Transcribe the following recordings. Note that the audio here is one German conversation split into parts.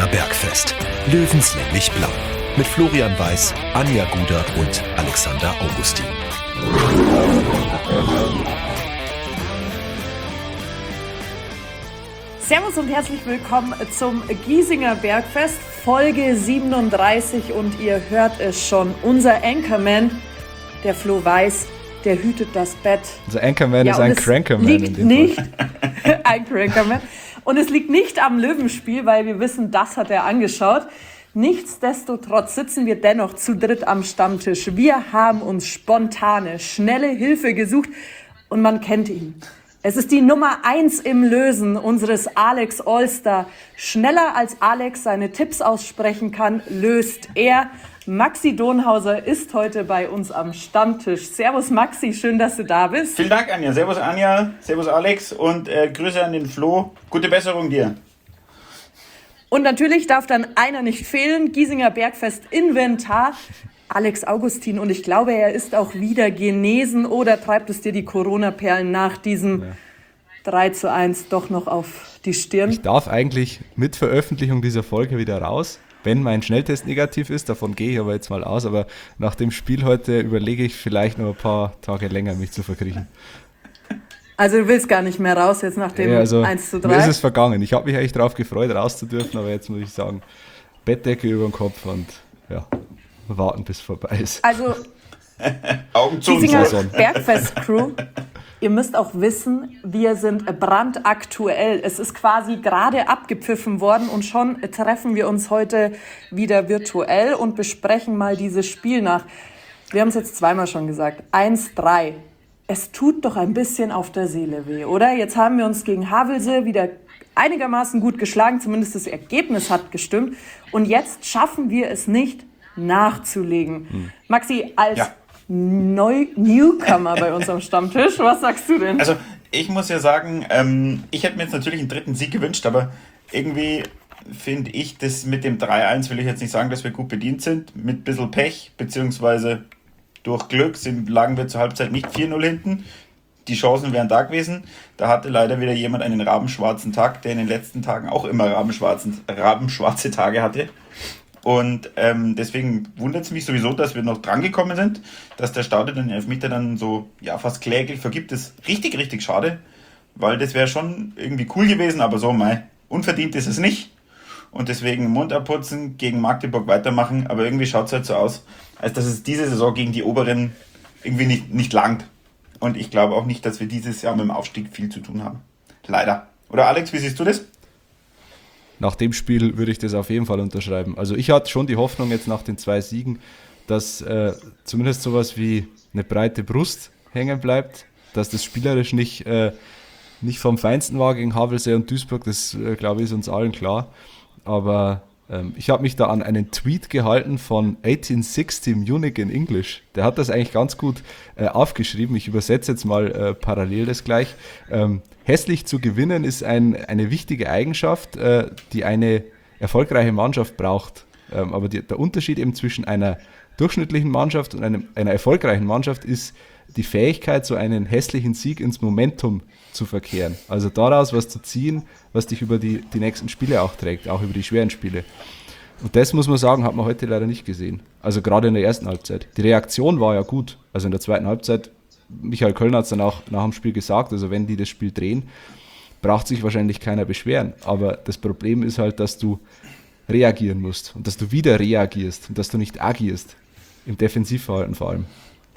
Bergfest. Löwenslänglich blau. Mit Florian Weiß, Anja Guder und Alexander Augustin. Servus und herzlich willkommen zum Giesinger Bergfest, Folge 37 und ihr hört es schon, unser Anchorman, der Flo Weiß, der hütet das Bett. Unser Anchorman ist ein Crankerman. Liegt nicht ein Crankerman. Und es liegt nicht am Löwenspiel, weil wir wissen, das hat er angeschaut. Nichtsdestotrotz sitzen wir dennoch zu dritt am Stammtisch. Wir haben uns spontane, schnelle Hilfe gesucht und man kennt ihn. Es ist die Nummer 1 im Lösen unseres Alex Allstar. Schneller als Alex seine Tipps aussprechen kann, löst er. Maxi Donhauser ist heute bei uns am Stammtisch. Servus Maxi, schön, dass du da bist. Vielen Dank, Anja. Servus Anja, servus Alex und Grüße an den Flo. Gute Besserung dir. Und natürlich darf dann einer nicht fehlen, Giesinger Bergfest Inventar. Alex Augustin, und ich glaube, er ist auch wieder genesen, oder treibt es dir die Corona-Perlen nach diesem 3:1 doch noch auf die Stirn? Ich darf eigentlich mit Veröffentlichung dieser Folge wieder raus, wenn mein Schnelltest negativ ist, davon gehe ich aber jetzt mal aus, aber nach dem Spiel heute überlege ich vielleicht noch ein paar Tage länger, mich zu verkriechen. Also du willst gar nicht mehr raus jetzt nach dem 1:3? Mir ist es vergangen. Ich habe mich eigentlich darauf gefreut, raus zu dürfen, aber jetzt muss ich sagen, Bettdecke über den Kopf und ja, warten, bis es vorbei ist. Also, Augen zu. Giesinger Bergfest-Crew, ihr müsst auch wissen, wir sind brandaktuell. Es ist quasi gerade abgepfiffen worden und schon treffen wir uns heute wieder virtuell und besprechen mal dieses Spiel nach. Wir haben es jetzt zweimal schon gesagt, 1:3. Es tut doch ein bisschen auf der Seele weh, oder? Jetzt haben wir uns gegen Havelse wieder einigermaßen gut geschlagen, zumindest das Ergebnis hat gestimmt. Und jetzt schaffen wir es nicht, nachzulegen. Maxi, als Newcomer bei uns am Stammtisch, was sagst du denn? Also ich muss ja sagen, ich hätte mir jetzt natürlich einen dritten Sieg gewünscht, aber irgendwie finde ich das mit dem 3:1, will ich jetzt nicht sagen, dass wir gut bedient sind, mit ein bisschen Pech, beziehungsweise durch Glück lagen wir zur Halbzeit nicht 4:0 hinten. Die Chancen wären da gewesen. Da hatte leider wieder jemand einen rabenschwarzen Tag, der in den letzten Tagen auch immer rabenschwarze Tage hatte. Und deswegen wundert es mich sowieso, dass wir noch drangekommen sind, dass der Stade den Elfmeter dann so fast kläglich vergibt. Das ist richtig, richtig schade, weil das wäre schon irgendwie cool gewesen, aber so unverdient ist es nicht. Und deswegen Mund abputzen, gegen Magdeburg weitermachen, aber irgendwie schaut es halt so aus, als dass es diese Saison gegen die Oberen irgendwie nicht langt. Und ich glaube auch nicht, dass wir dieses Jahr mit dem Aufstieg viel zu tun haben. Leider. Oder Alex, wie siehst du das? Nach dem Spiel würde ich das auf jeden Fall unterschreiben. Also ich hatte schon die Hoffnung jetzt nach den 2 Siegen, dass zumindest sowas wie eine breite Brust hängen bleibt, dass das spielerisch nicht vom Feinsten war gegen Havelse und Duisburg, das glaube ich ist uns allen klar. Aber ich habe mich da an einen Tweet gehalten von 1860 Munich in English. Der hat das eigentlich ganz gut aufgeschrieben. Ich übersetze jetzt mal parallel das gleich. Hässlich zu gewinnen ist eine wichtige Eigenschaft, die eine erfolgreiche Mannschaft braucht. Aber der Unterschied eben zwischen einer durchschnittlichen Mannschaft und einer erfolgreichen Mannschaft ist die Fähigkeit, so einen hässlichen Sieg ins Momentum zu verkehren. Also daraus was zu ziehen, was dich über die nächsten Spiele auch trägt, auch über die schweren Spiele. Und das, muss man sagen, hat man heute leider nicht gesehen. Also gerade in der ersten Halbzeit. Die Reaktion war ja gut. Also in der zweiten Halbzeit, Michael Kölner hat es dann auch nach dem Spiel gesagt, also wenn die das Spiel drehen, braucht sich wahrscheinlich keiner beschweren. Aber das Problem ist halt, dass du reagieren musst und dass du wieder reagierst und dass du nicht agierst. Im Defensivverhalten vor allem.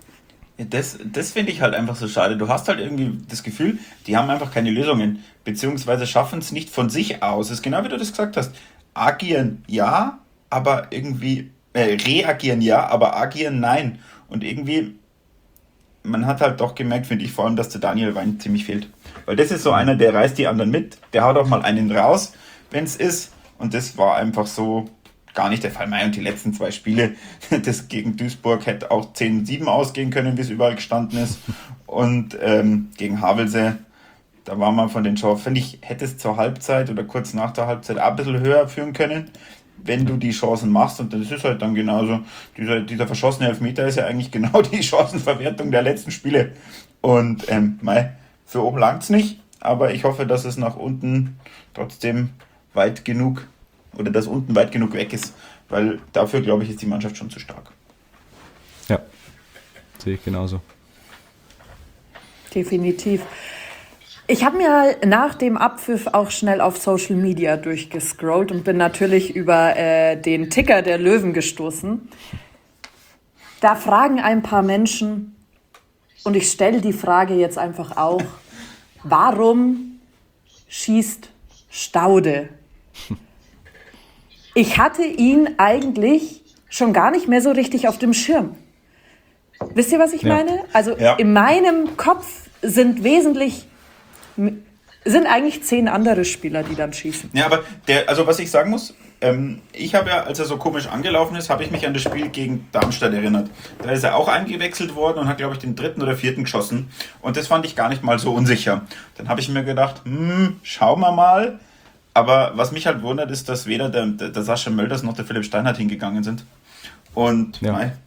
Das finde ich halt einfach so schade. Du hast halt irgendwie das Gefühl, die haben einfach keine Lösungen, beziehungsweise schaffen es nicht von sich aus. Das ist genau wie du das gesagt hast. Agieren ja, aber irgendwie reagieren ja, aber agieren nein. Und irgendwie, man hat halt doch gemerkt, finde ich vor allem, dass der Daniel Wein ziemlich fehlt. Weil das ist so einer, der reißt die anderen mit, der haut auch mal einen raus, wenn es ist. Und das war einfach so gar nicht der Fall. Und die letzten 2 Spiele, das gegen Duisburg hätte auch 10-7 ausgehen können, wie es überall gestanden ist. Und gegen Havelse, da war man von den Chancen, finde ich, hätte es zur Halbzeit oder kurz nach der Halbzeit auch ein bisschen höher führen können, wenn du die Chancen machst. Und das ist halt dann genauso, dieser verschossene Elfmeter ist ja eigentlich genau die Chancenverwertung der letzten Spiele. Und für oben langt es nicht, aber ich hoffe, dass es nach unten trotzdem weit genug oder dass unten weit genug weg ist, weil dafür, glaube ich, ist die Mannschaft schon zu stark. Ja, sehe ich genauso. Definitiv. Ich habe mir nach dem Abpfiff auch schnell auf Social Media durchgescrollt und bin natürlich über den Ticker der Löwen gestoßen. Da fragen ein paar Menschen, und ich stelle die Frage jetzt einfach auch, warum schießt Staude? Ich hatte ihn eigentlich schon gar nicht mehr so richtig auf dem Schirm. Wisst ihr, was ich meine? Also in meinem Kopf sind eigentlich 10 andere Spieler, die dann schießen. Ja, aber also was ich sagen muss, ich habe ja, als er so komisch angelaufen ist, habe ich mich an das Spiel gegen Darmstadt erinnert. Da ist er auch eingewechselt worden und hat, glaube ich, den 3. oder 4. geschossen. Und das fand ich gar nicht mal so unsicher. Dann habe ich mir gedacht, schauen wir mal. Aber was mich halt wundert, ist, dass weder der Sascha Mölders noch der Philipp Steinhardt hingegangen sind. Und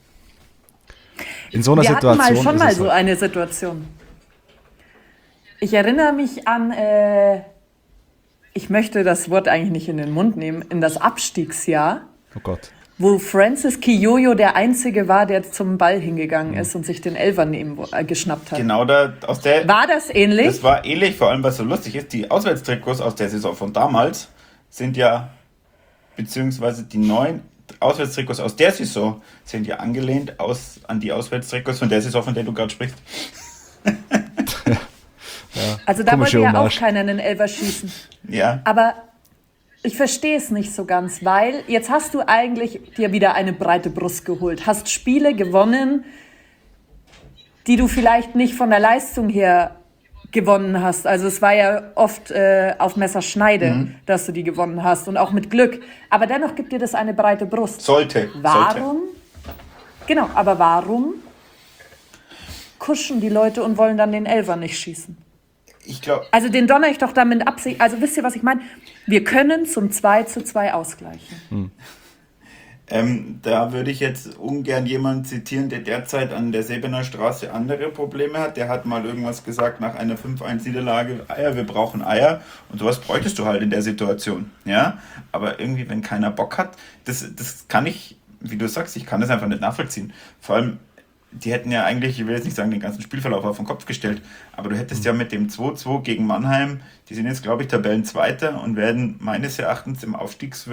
in so einer Wir Situation hatten schon mal ist es so eine Situation. Ich erinnere mich an, ich möchte das Wort eigentlich nicht in den Mund nehmen, in das Abstiegsjahr, oh Gott. wo Francis Kiyoyo der Einzige war, der zum Ball hingegangen ist und sich den Elfer geschnappt hat. Genau, War das ähnlich? Das war ähnlich, vor allem was so lustig ist, die Auswärtstrikots aus der Saison von damals sind ja, beziehungsweise die neuen Auswärtstrikots aus der Saison sind ja angelehnt an die Auswärtstrikots von der Saison, von der du gerade sprichst. Also da wollte komische ja auch Hommage. keiner einen Elfer schießen. Ja. Aber ich verstehe es nicht so ganz, weil jetzt hast du eigentlich dir wieder eine breite Brust geholt, hast Spiele gewonnen, die du vielleicht nicht von der Leistung her gewonnen hast. Also es war ja oft auf Messerschneide, dass du die gewonnen hast und auch mit Glück. Aber dennoch gibt dir das eine breite Brust. Sollte. Warum? Genau, aber warum kuschen die Leute und wollen dann den Elfer nicht schießen? Ich glaube, Also den donner ich doch damit Absicht. Also wisst ihr, was ich meine? Wir können zum 2:2 ausgleichen. da würde ich jetzt ungern jemanden zitieren, der derzeit an der Sebener Straße andere Probleme hat. Der hat mal irgendwas gesagt nach einer 5-1-Niederlage, wir brauchen Eier. Und sowas bräuchtest du halt in der Situation. Ja? Aber irgendwie, wenn keiner Bock hat, das kann ich, wie du sagst, ich kann das einfach nicht nachvollziehen. Vor allem, die hätten ja eigentlich, ich will jetzt nicht sagen, den ganzen Spielverlauf auf den Kopf gestellt, aber du hättest ja mit dem 2-2 gegen Mannheim, die sind jetzt, glaube ich, Tabellenzweiter und werden meines Erachtens im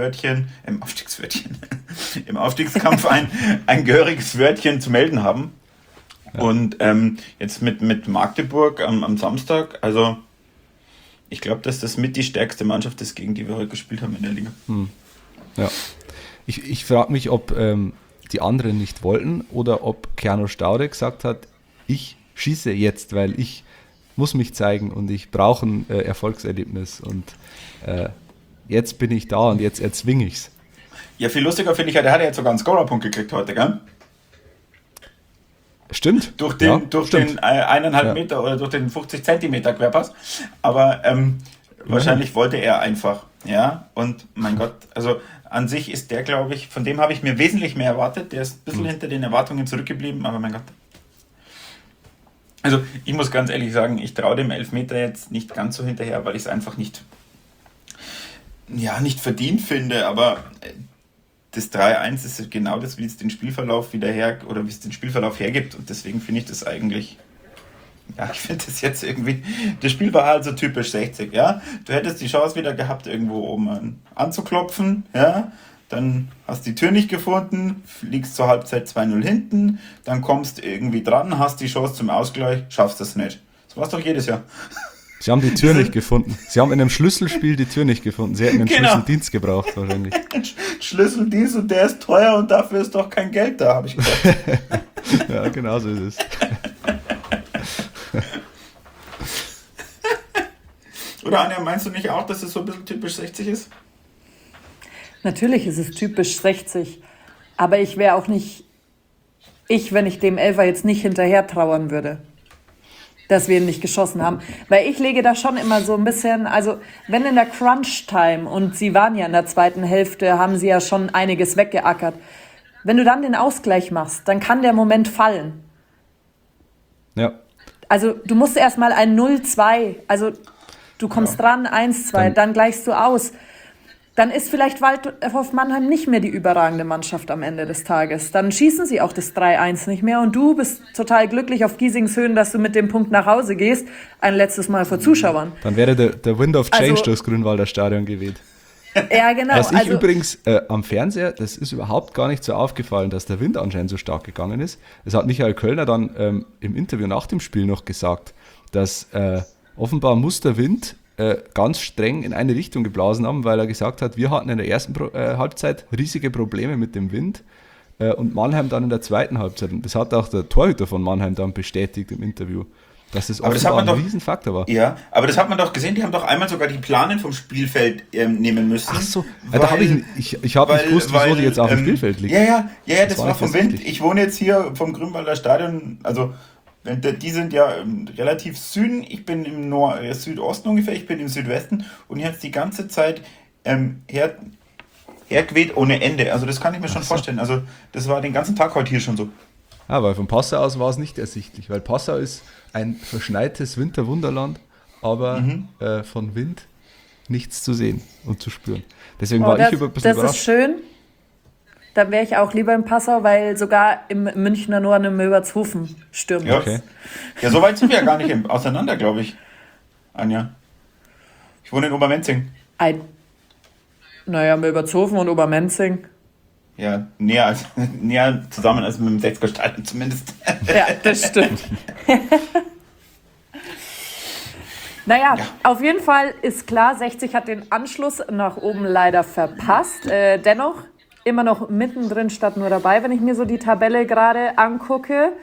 Aufstiegskampf ein gehöriges Wörtchen zu melden haben. Ja. Und jetzt mit Magdeburg am Samstag, also ich glaube, dass das mit die stärkste Mannschaft ist, gegen die wir heute gespielt haben in der Liga. Ja. Ich frage mich, ob die anderen nicht wollten oder ob Keanu Staude gesagt hat, ich schieße jetzt, weil ich muss mich zeigen und ich brauche ein Erfolgserlebnis und jetzt bin ich da und jetzt erzwinge ich es. Ja, viel lustiger finde ich ja, der hat ja jetzt sogar einen Scorerpunkt gekriegt heute, gell? Stimmt. Durch den 1,5 Meter oder durch den 50 Zentimeter Querpass. Aber wahrscheinlich wollte er einfach. Ja, und mein Gott, also an sich ist der, glaube ich, von dem habe ich mir wesentlich mehr erwartet. Der ist ein bisschen hinter den Erwartungen zurückgeblieben, aber mein Gott. Also ich muss ganz ehrlich sagen, ich traue dem Elfmeter jetzt nicht ganz so hinterher, weil ich es einfach nicht verdient finde, aber das 3-1 ist genau das, wie es den Spielverlauf wie es den Spielverlauf hergibt und deswegen finde ich das eigentlich, ich finde das jetzt irgendwie, das Spiel war halt so typisch 60, ja, du hättest die Chance wieder gehabt, irgendwo oben anzuklopfen, ja, dann hast die Tür nicht gefunden, liegst zur Halbzeit 2-0 hinten, dann kommst irgendwie dran, hast die Chance zum Ausgleich, schaffst das nicht. Das war's doch jedes Jahr. Sie haben die Tür nicht gefunden. Sie haben in einem Schlüsselspiel die Tür nicht gefunden. Sie hätten einen Schlüsseldienst gebraucht wahrscheinlich. Schlüsseldienst und der ist teuer und dafür ist doch kein Geld da, habe ich gesagt. Ja, genau so ist es. Oder Anja, meinst du nicht auch, dass es so ein bisschen typisch 60 ist? Natürlich ist es typisch 60, aber ich wäre auch nicht, wenn ich dem Elfer jetzt nicht hinterher trauern würde, dass wir ihn nicht geschossen haben. Weil ich lege da schon immer so ein bisschen, also wenn in der Crunch-Time, und sie waren ja in der zweiten Hälfte, haben sie ja schon einiges weggeackert, wenn du dann den Ausgleich machst, dann kann der Moment fallen. Ja. Also du musst erstmal ein 0-2, also du kommst dran, 1-2, dann gleichst du aus. dann ist vielleicht Waldhof Mannheim nicht mehr die überragende Mannschaft am Ende des Tages. Dann schießen sie auch das 3-1 nicht mehr und du bist total glücklich auf Giesings Höhen, dass du mit dem Punkt nach Hause gehst, ein letztes Mal vor Zuschauern. Dann wäre der Wind of Change durchs Grünwalder Stadion geweht. Ja, genau. Was ich übrigens am Fernseher, das ist überhaupt gar nicht so aufgefallen, dass der Wind anscheinend so stark gegangen ist. Das hat Michael Kölner dann im Interview nach dem Spiel noch gesagt, dass offenbar muss der Wind ganz streng in eine Richtung geblasen haben, weil er gesagt hat, wir hatten in der ersten Halbzeit riesige Probleme mit dem Wind und Mannheim dann in der zweiten Halbzeit. Und das hat auch der Torhüter von Mannheim dann bestätigt im Interview, dass das offenbar ein Riesenfaktor war. Ja, aber das hat man doch gesehen, die haben doch einmal sogar die Planen vom Spielfeld nehmen müssen. Ach so, da habe ich habe nicht gewusst, wieso die jetzt auf dem Spielfeld liegen. Ja, das war vom Wind. Ich wohne jetzt hier vom Grünwalder Stadion, also die sind ja relativ Süden, ich bin im Südosten ungefähr, ich bin im Südwesten und hier hat es die ganze Zeit hergeweht ohne Ende. Also das kann ich mir schon vorstellen. Also das war den ganzen Tag heute hier schon so. Ja, weil von Passau aus war es nicht ersichtlich, weil Passau ist ein verschneites Winterwunderland, aber von Wind nichts zu sehen und zu spüren. Deswegen war ich ein bisschen überrascht. Das ist schön. Dann wäre ich auch lieber in Passau, weil sogar im Münchner Norden im Milbertshofen stürmt. Ja, okay. Ja, so weit sind wir ja gar nicht auseinander, glaube ich, Anja. Ich wohne in Obermenzing. Milbertshofen und Obermenzing. Ja, näher zusammen als mit dem Sechsgerstadion zumindest. Ja, das stimmt. Auf jeden Fall ist klar, 60 hat den Anschluss nach oben leider verpasst. Dennoch immer noch mittendrin statt nur dabei, wenn ich mir so die Tabelle gerade angucke.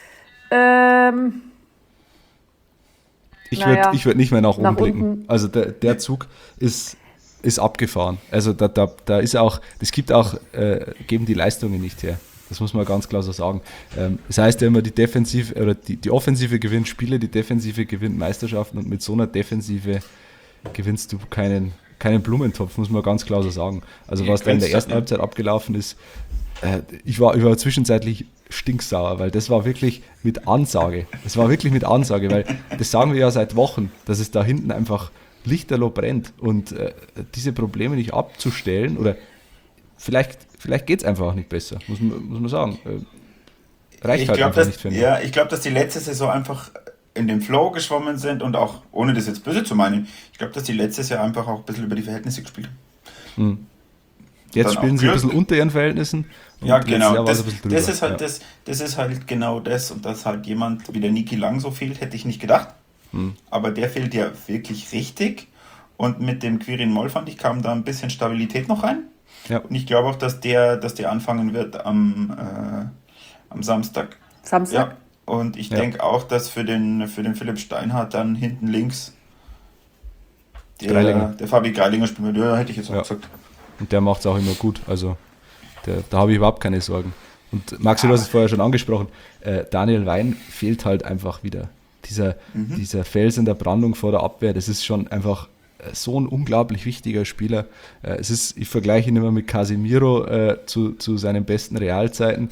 Ich würd nicht mehr nach oben blicken. Also der Zug ist abgefahren. Also da ist auch, geben die Leistungen nicht her. Das muss man ganz klar so sagen. Das heißt ja immer, die Defensive oder die Offensive gewinnt Spiele, die Defensive gewinnt Meisterschaften und mit so einer Defensive gewinnst du keinen Blumentopf, muss man ganz klar so sagen. Also was da in der ersten Halbzeit abgelaufen ist, ich war zwischenzeitlich stinksauer, weil das war wirklich mit Ansage. Das war wirklich mit Ansage, weil das sagen wir ja seit Wochen, dass es da hinten einfach lichterloh brennt und diese Probleme nicht abzustellen oder vielleicht geht es einfach auch nicht besser, muss man sagen. Reicht halt einfach nicht, finde ich. Ja, ich glaube, dass die letzte Saison einfach in den Flow geschwommen sind und auch, ohne das jetzt böse zu meinen, ich glaube, dass die letztes Jahr einfach auch ein bisschen über die Verhältnisse gespielt haben. Jetzt dann spielen sie ein bisschen unter ihren Verhältnissen. Ja, genau. Das ist halt genau das und dass halt jemand wie der Niki Lang so fehlt, hätte ich nicht gedacht. Aber der fehlt ja wirklich richtig und mit dem Quirin Moll, fand ich, kam da ein bisschen Stabilität noch rein. Ja. Und ich glaube auch, dass der anfangen wird am Samstag. Ja. Und ich denke auch, dass für den Philipp Steinhardt dann hinten links der Fabi Greilinger spielt. Ja, hätte ich jetzt auch gesagt. Und der macht es auch immer gut. Also da habe ich überhaupt keine Sorgen. Und Maxi, du hast es vorher schon angesprochen, Daniel Wein fehlt halt einfach wieder. Dieser Fels in der Brandung vor der Abwehr, das ist schon einfach so ein unglaublich wichtiger Spieler. Ich vergleiche ihn immer mit Casemiro zu seinen besten Realzeiten.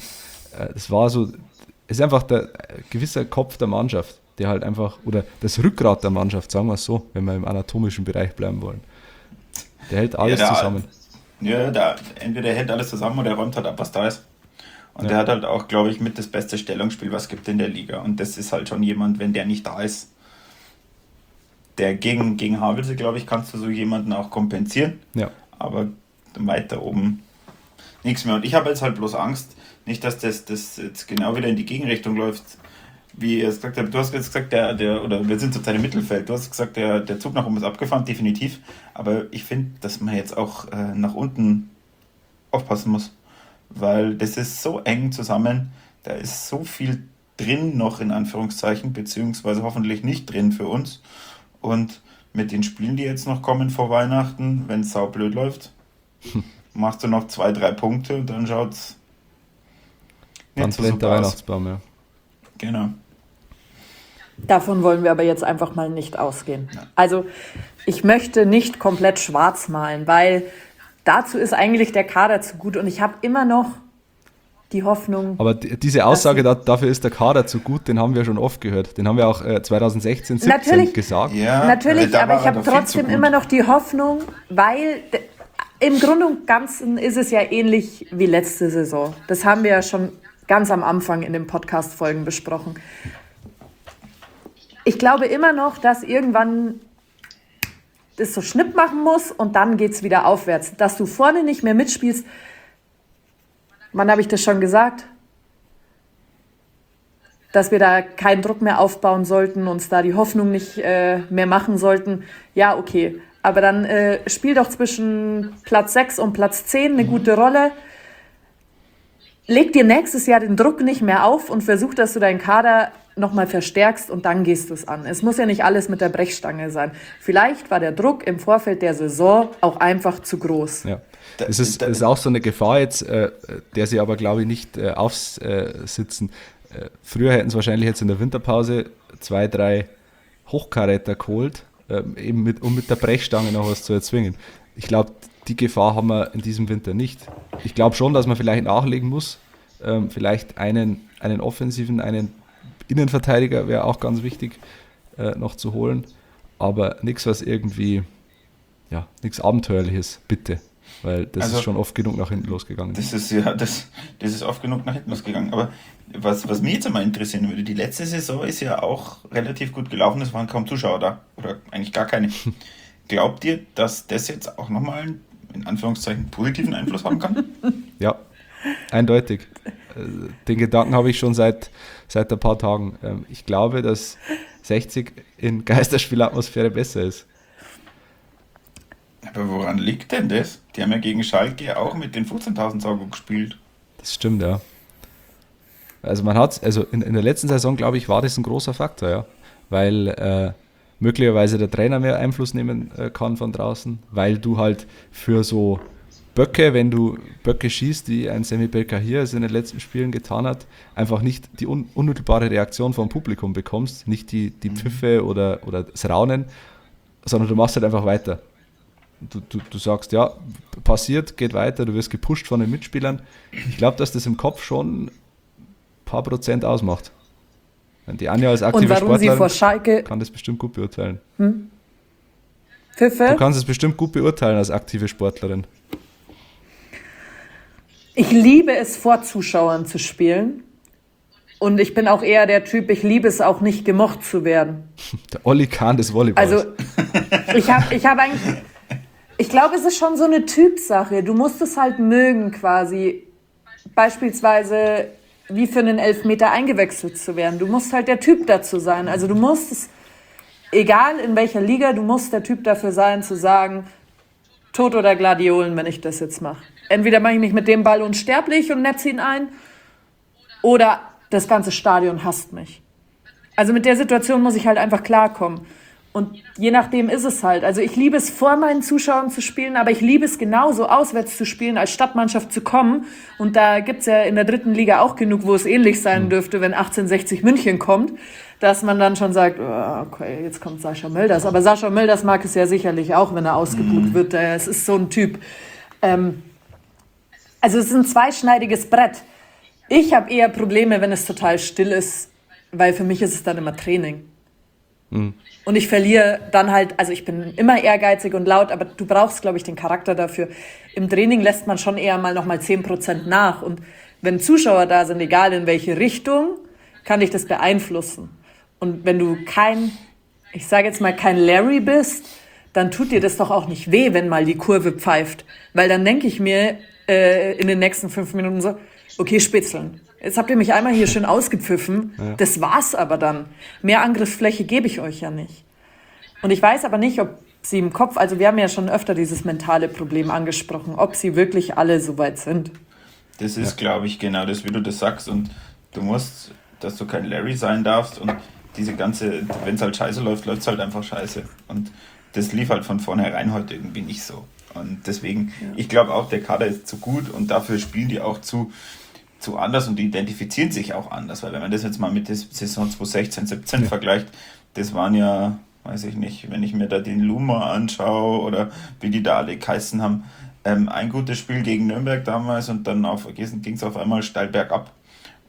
Ist einfach der gewisser Kopf der Mannschaft, der halt einfach, oder das Rückgrat der Mannschaft, sagen wir es so, wenn wir im anatomischen Bereich bleiben wollen. Der hält alles zusammen. Ja, entweder er hält alles zusammen oder er räumt halt ab, was da ist. Und der hat halt auch, glaube ich, mit das beste Stellungsspiel, was es gibt in der Liga. Und das ist halt schon jemand, wenn der nicht da ist, der gegen Havelse, glaube ich, kannst du so jemanden auch kompensieren. Ja. Aber weiter oben nichts mehr. Und ich habe jetzt halt bloß Angst, nicht, dass das jetzt genau wieder in die Gegenrichtung läuft, wie er gesagt hat. Du hast jetzt gesagt, oder wir sind zurzeit im Mittelfeld. Du hast gesagt, der Zug nach oben ist abgefahren, definitiv. Aber ich finde, dass man jetzt auch nach unten aufpassen muss. Weil das ist so eng zusammen, da ist so viel drin noch in Anführungszeichen, beziehungsweise hoffentlich nicht drin für uns. Und mit den Spielen, die jetzt noch kommen vor Weihnachten, wenn es saublöd läuft, machst du noch 2-3 Punkte und dann schaut's dann brennt der Weihnachtsbaum, ja. Genau. Davon wollen wir aber jetzt einfach mal nicht ausgehen. Ja. Also ich möchte nicht komplett schwarz malen, weil dazu ist eigentlich der Kader zu gut und ich habe immer noch die Hoffnung. Aber diese Aussage, dafür ist der Kader zu gut, den haben wir schon oft gehört. Den haben wir auch 2016, 2017 gesagt. Ja, natürlich, aber ich habe trotzdem immer noch die Hoffnung, weil im Grunde und Ganzen ist es ja ähnlich wie letzte Saison. Das haben wir ja schon ganz am Anfang in den Podcast-Folgen besprochen. Ich glaube immer noch, dass irgendwann das so Schnipp machen muss und dann geht es wieder aufwärts. Dass du vorne nicht mehr mitspielst, wann habe ich das schon gesagt? Dass wir da keinen Druck mehr aufbauen sollten, uns da die Hoffnung nicht mehr machen sollten. Ja, okay. Aber dann spiel doch zwischen Platz 6 und Platz 10 eine gute Rolle. Leg dir nächstes Jahr den Druck nicht mehr auf und versuch, dass du deinen Kader nochmal verstärkst und dann gehst du es an. Es muss ja nicht alles mit der Brechstange sein. Vielleicht war der Druck im Vorfeld der Saison auch einfach zu groß. Ja. Das ist auch so eine Gefahr jetzt, der sie aber, glaube ich, nicht aufsitzen. Früher hätten sie wahrscheinlich jetzt in der Winterpause 2, 3 Hochkaräter geholt, eben um mit der Brechstange noch was zu erzwingen. Ich glaube, die Gefahr haben wir in diesem Winter nicht. Ich glaube schon, dass man vielleicht nachlegen muss. Vielleicht einen offensiven, einen Innenverteidiger wäre auch ganz wichtig noch zu holen. Aber nichts, was irgendwie, ja, nichts Abenteuerliches, bitte. Weil das ist schon oft genug nach hinten losgegangen. Das ist oft genug nach hinten losgegangen. Aber was mich jetzt einmal interessieren würde, die letzte Saison ist ja auch relativ gut gelaufen, es waren kaum Zuschauer da. Oder eigentlich gar keine. Glaubt ihr, dass das jetzt auch nochmal einen, in Anführungszeichen, positiven Einfluss haben kann? Ja, eindeutig. Den Gedanken habe ich schon seit ein paar Tagen. Ich glaube, dass 60 in Geisterspielatmosphäre besser ist. Aber woran liegt denn das? Die haben ja gegen Schalke auch mit den 15.000 Sauger gespielt. Das stimmt, ja. Also in der letzten Saison, glaube ich, war das ein großer Faktor, ja. Weil möglicherweise der Trainer mehr Einfluss nehmen kann von draußen, weil du halt für so Böcke, wenn du Böcke schießt, wie ein Semi Belkahir es in den letzten Spielen getan hat, einfach nicht die unmittelbare Reaktion vom Publikum bekommst, nicht die Pfiffe oder das Raunen, sondern du machst halt einfach weiter. Du sagst, ja, passiert, geht weiter, du wirst gepusht von den Mitspielern. Ich glaube, dass das im Kopf schon ein paar Prozent ausmacht. Die Anja als aktive Sportlerin kann das bestimmt gut beurteilen. Pfiffe? Du kannst es bestimmt gut beurteilen als aktive Sportlerin. Ich liebe es, vor Zuschauern zu spielen. Und ich bin auch eher der Typ, ich liebe es auch nicht, gemocht zu werden. Der Olli Kahn des Volleyballs. Also, ich habe eigentlich... Ich glaube, es ist schon so eine Typsache. Du musst es halt mögen quasi. Beispielsweise wie für einen Elfmeter eingewechselt zu werden. Du musst halt der Typ dazu sein. Also du musst es, egal in welcher Liga, du musst der Typ dafür sein, zu sagen, Tod oder Gladiolen, wenn ich das jetzt mache. Entweder mache ich mich mit dem Ball unsterblich und netze ihn ein, oder das ganze Stadion hasst mich. Also mit der Situation muss ich halt einfach klarkommen. Und je nachdem ist es halt. Also ich liebe es, vor meinen Zuschauern zu spielen, aber ich liebe es genauso, auswärts zu spielen, als Stadtmannschaft zu kommen. Und da gibt es ja in der 3. Liga auch genug, wo es ähnlich sein dürfte, wenn 1860 München kommt, dass man dann schon sagt, oh, okay, jetzt kommt Sascha Mölders. Aber Sascha Mölders mag es ja sicherlich auch, wenn er ausgebucht wird. Es ist so ein Typ. Also es ist ein zweischneidiges Brett. Ich habe eher Probleme, wenn es total still ist, weil für mich ist es dann immer Training. Und ich verliere dann halt, also ich bin immer ehrgeizig und laut, aber du brauchst, glaube ich, den Charakter dafür. Im Training lässt man schon eher mal nochmal 10% nach. Und wenn Zuschauer da sind, egal in welche Richtung, kann dich das beeinflussen. Und wenn du kein Larry bist, dann tut dir das doch auch nicht weh, wenn mal die Kurve pfeift. Weil dann denke ich mir in den nächsten 5 Minuten so, okay, Spitzeln. Jetzt habt ihr mich einmal hier schön ausgepfiffen. Ja. Das war's aber dann. Mehr Angriffsfläche gebe ich euch ja nicht. Und ich weiß aber nicht, ob sie im Kopf, also wir haben ja schon öfter dieses mentale Problem angesprochen, ob sie wirklich alle so weit sind. Das ist, glaube ich, genau das, wie du das sagst. Und du musst, dass du kein Larry sein darfst. Und diese ganze, wenn es halt scheiße läuft, läuft es halt einfach scheiße. Und das lief halt von vornherein heute irgendwie nicht so. Und deswegen, ich glaube auch, der Kader ist zu gut und dafür spielen die auch zu anders und die identifizieren sich auch anders, weil wenn man das jetzt mal mit der Saison 2016, 17 vergleicht, das waren ja, weiß ich nicht, wenn ich mir da den Luma anschaue oder wie die da alle geheißen haben, ein gutes Spiel gegen Nürnberg damals und dann ging es auf einmal steil bergab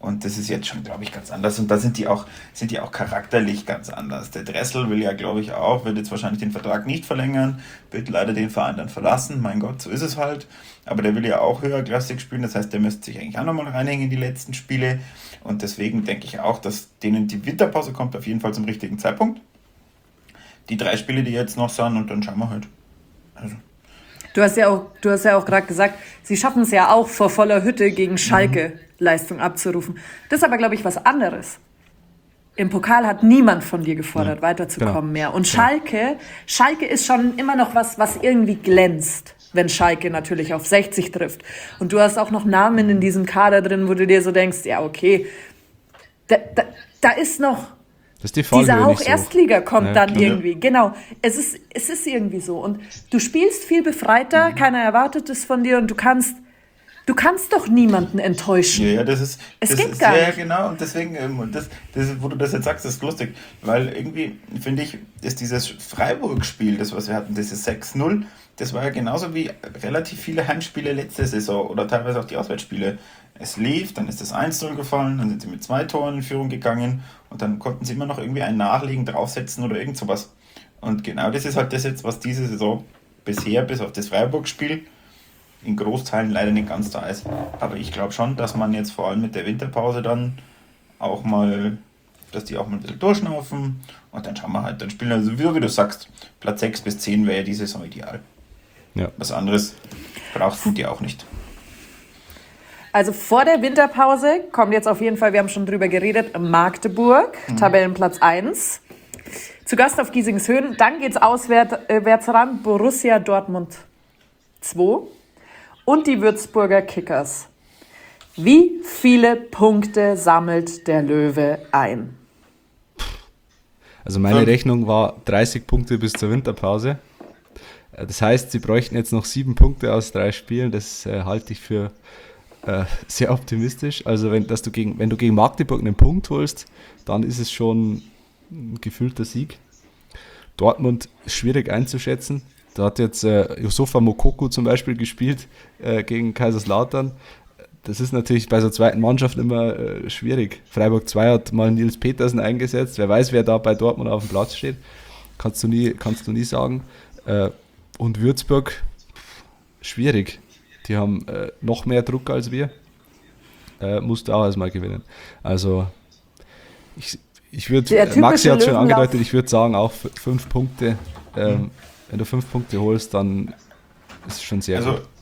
Und das ist jetzt schon, glaube ich, ganz anders. Und da sind die auch charakterlich ganz anders. Der Dressel will ja, glaube ich, auch, wird jetzt wahrscheinlich den Vertrag nicht verlängern, wird leider den Verein dann verlassen. Mein Gott, so ist es halt. Aber der will ja auch höherklassig spielen. Das heißt, der müsste sich eigentlich auch nochmal reinhängen in die letzten Spiele. Und deswegen denke ich auch, dass denen die Winterpause kommt auf jeden Fall zum richtigen Zeitpunkt. Die 3 Spiele, die jetzt noch sind, und dann schauen wir halt. Also. Du hast ja auch gerade gesagt, sie schaffen es ja auch vor voller Hütte gegen Schalke Leistung abzurufen. Das ist aber, glaube ich, was anderes. Im Pokal hat niemand von dir gefordert, weiterzukommen mehr. Und Schalke ist schon immer noch was irgendwie glänzt, wenn Schalke natürlich auf 60 trifft. Und du hast auch noch Namen in diesem Kader drin, wo du dir so denkst, ja, okay, da ist noch... Dieser Hauch Erstliga kommt dann irgendwie. Genau. Es ist irgendwie so. Und du spielst viel befreiter, keiner erwartet es von dir und du kannst doch niemanden enttäuschen. Ja, das geht gar nicht. Ja, genau. Und deswegen, wo du das jetzt sagst, ist lustig. Weil irgendwie, finde ich, ist dieses Freiburg-Spiel, das was wir hatten, dieses 6-0, das war ja genauso wie relativ viele Heimspiele letzte Saison oder teilweise auch die Auswärtsspiele. Es lief, dann ist das 1-0 gefallen, dann sind sie mit 2 Toren in Führung gegangen und dann konnten sie immer noch irgendwie ein Nachlegen draufsetzen oder irgend sowas. Und genau das ist halt das jetzt, was diese Saison bisher, bis auf das Freiburg-Spiel, in Großteilen leider nicht ganz da ist. Aber ich glaube schon, dass man jetzt vor allem mit der Winterpause dann auch mal, dass die auch mal ein bisschen durchschnaufen und dann schauen wir halt, dann spielen wir, wie du sagst, Platz 6 bis 10 wäre ja die Saison ideal. Ja. Was anderes brauchst du dir auch nicht. Also vor der Winterpause kommt jetzt auf jeden Fall, wir haben schon drüber geredet, Magdeburg, Tabellenplatz 1. Zu Gast auf Giesingshöhen. Dann geht's auswärts ran, Borussia Dortmund 2 und die Würzburger Kickers. Wie viele Punkte sammelt der Löwe ein? Also meine Rechnung war 30 Punkte bis zur Winterpause. Das heißt, sie bräuchten jetzt noch 7 Punkte aus 3 Spielen. Das halte ich für sehr optimistisch. Also wenn du gegen Magdeburg einen Punkt holst, dann ist es schon ein gefühlter Sieg. Dortmund schwierig einzuschätzen. Da hat jetzt Yusufa Moukoko zum Beispiel gespielt gegen Kaiserslautern. Das ist natürlich bei so einer zweiten Mannschaft immer schwierig. Freiburg 2 hat mal Nils Petersen eingesetzt. Wer weiß, wer da bei Dortmund auf dem Platz steht. Kannst du nie sagen. Und Würzburg, schwierig. Die haben noch mehr Druck als wir. Musst du auch erstmal gewinnen. Also ich würde, Maxi hat schon angedeutet, ich würde sagen auch 5 Punkte. Wenn du 5 Punkte holst, dann ist es schon sehr gut.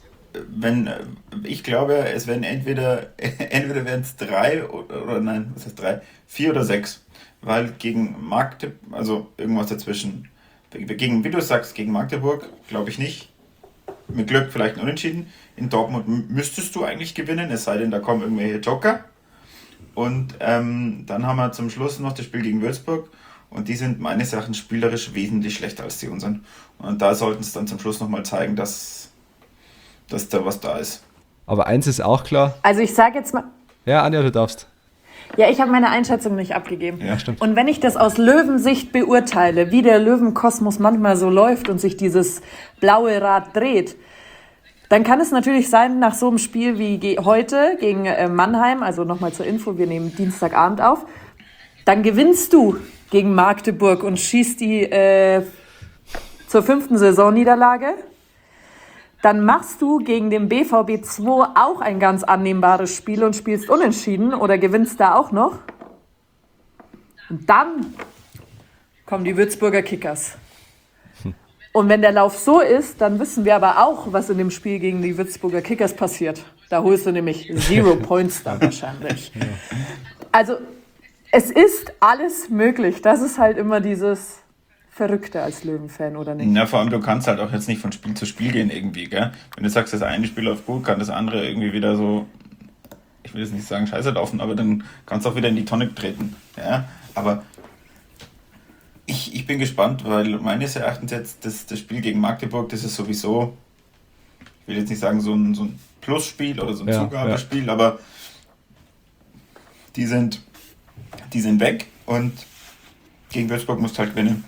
Ich glaube, es werden entweder werden es 3 oder nein, was heißt 3? 4 oder 6. Weil gegen Magdeburg, also irgendwas dazwischen. Wie du sagst, gegen Magdeburg glaube ich nicht. Mit Glück vielleicht ein Unentschieden. In Dortmund müsstest du eigentlich gewinnen, es sei denn, da kommen irgendwelche Joker. Und dann haben wir zum Schluss noch das Spiel gegen Würzburg. Und die sind meines Erachtens spielerisch wesentlich schlechter als die unseren. Und da sollten es dann zum Schluss nochmal zeigen, dass da was da ist. Aber eins ist auch klar. Also ich sage jetzt mal... Ja, Anja, du darfst. Ja, ich habe meine Einschätzung nicht abgegeben. Ja, stimmt. Und wenn ich das aus Löwensicht beurteile, wie der Löwenkosmos manchmal so läuft und sich dieses blaue Rad dreht, dann kann es natürlich sein, nach so einem Spiel wie heute gegen Mannheim, also nochmal zur Info, wir nehmen Dienstagabend auf, dann gewinnst du gegen Magdeburg und schießt die zur 5. Saisonniederlage. Dann machst du gegen den BVB 2 auch ein ganz annehmbares Spiel und spielst unentschieden oder gewinnst da auch noch. Und dann kommen die Würzburger Kickers. Und wenn der Lauf so ist, dann wissen wir aber auch, was in dem Spiel gegen die Würzburger Kickers passiert. Da holst du nämlich 0 Points dann wahrscheinlich. Ja. Also es ist alles möglich. Das ist halt immer dieses Verrückte als Löwenfan, oder nicht? Na, vor allem, du kannst halt auch jetzt nicht von Spiel zu Spiel gehen irgendwie, gell? Wenn du sagst, das eine Spiel läuft gut, kann das andere irgendwie wieder so, ich will jetzt nicht sagen scheiße laufen, aber dann kannst du auch wieder in die Tonne treten. Ja? Aber ich bin gespannt, weil meines Erachtens jetzt das Spiel gegen Magdeburg, das ist sowieso, ich will jetzt nicht sagen so ein Plusspiel oder so ein Zugabespiel, aber die sind weg und gegen Würzburg musst du halt gewinnen.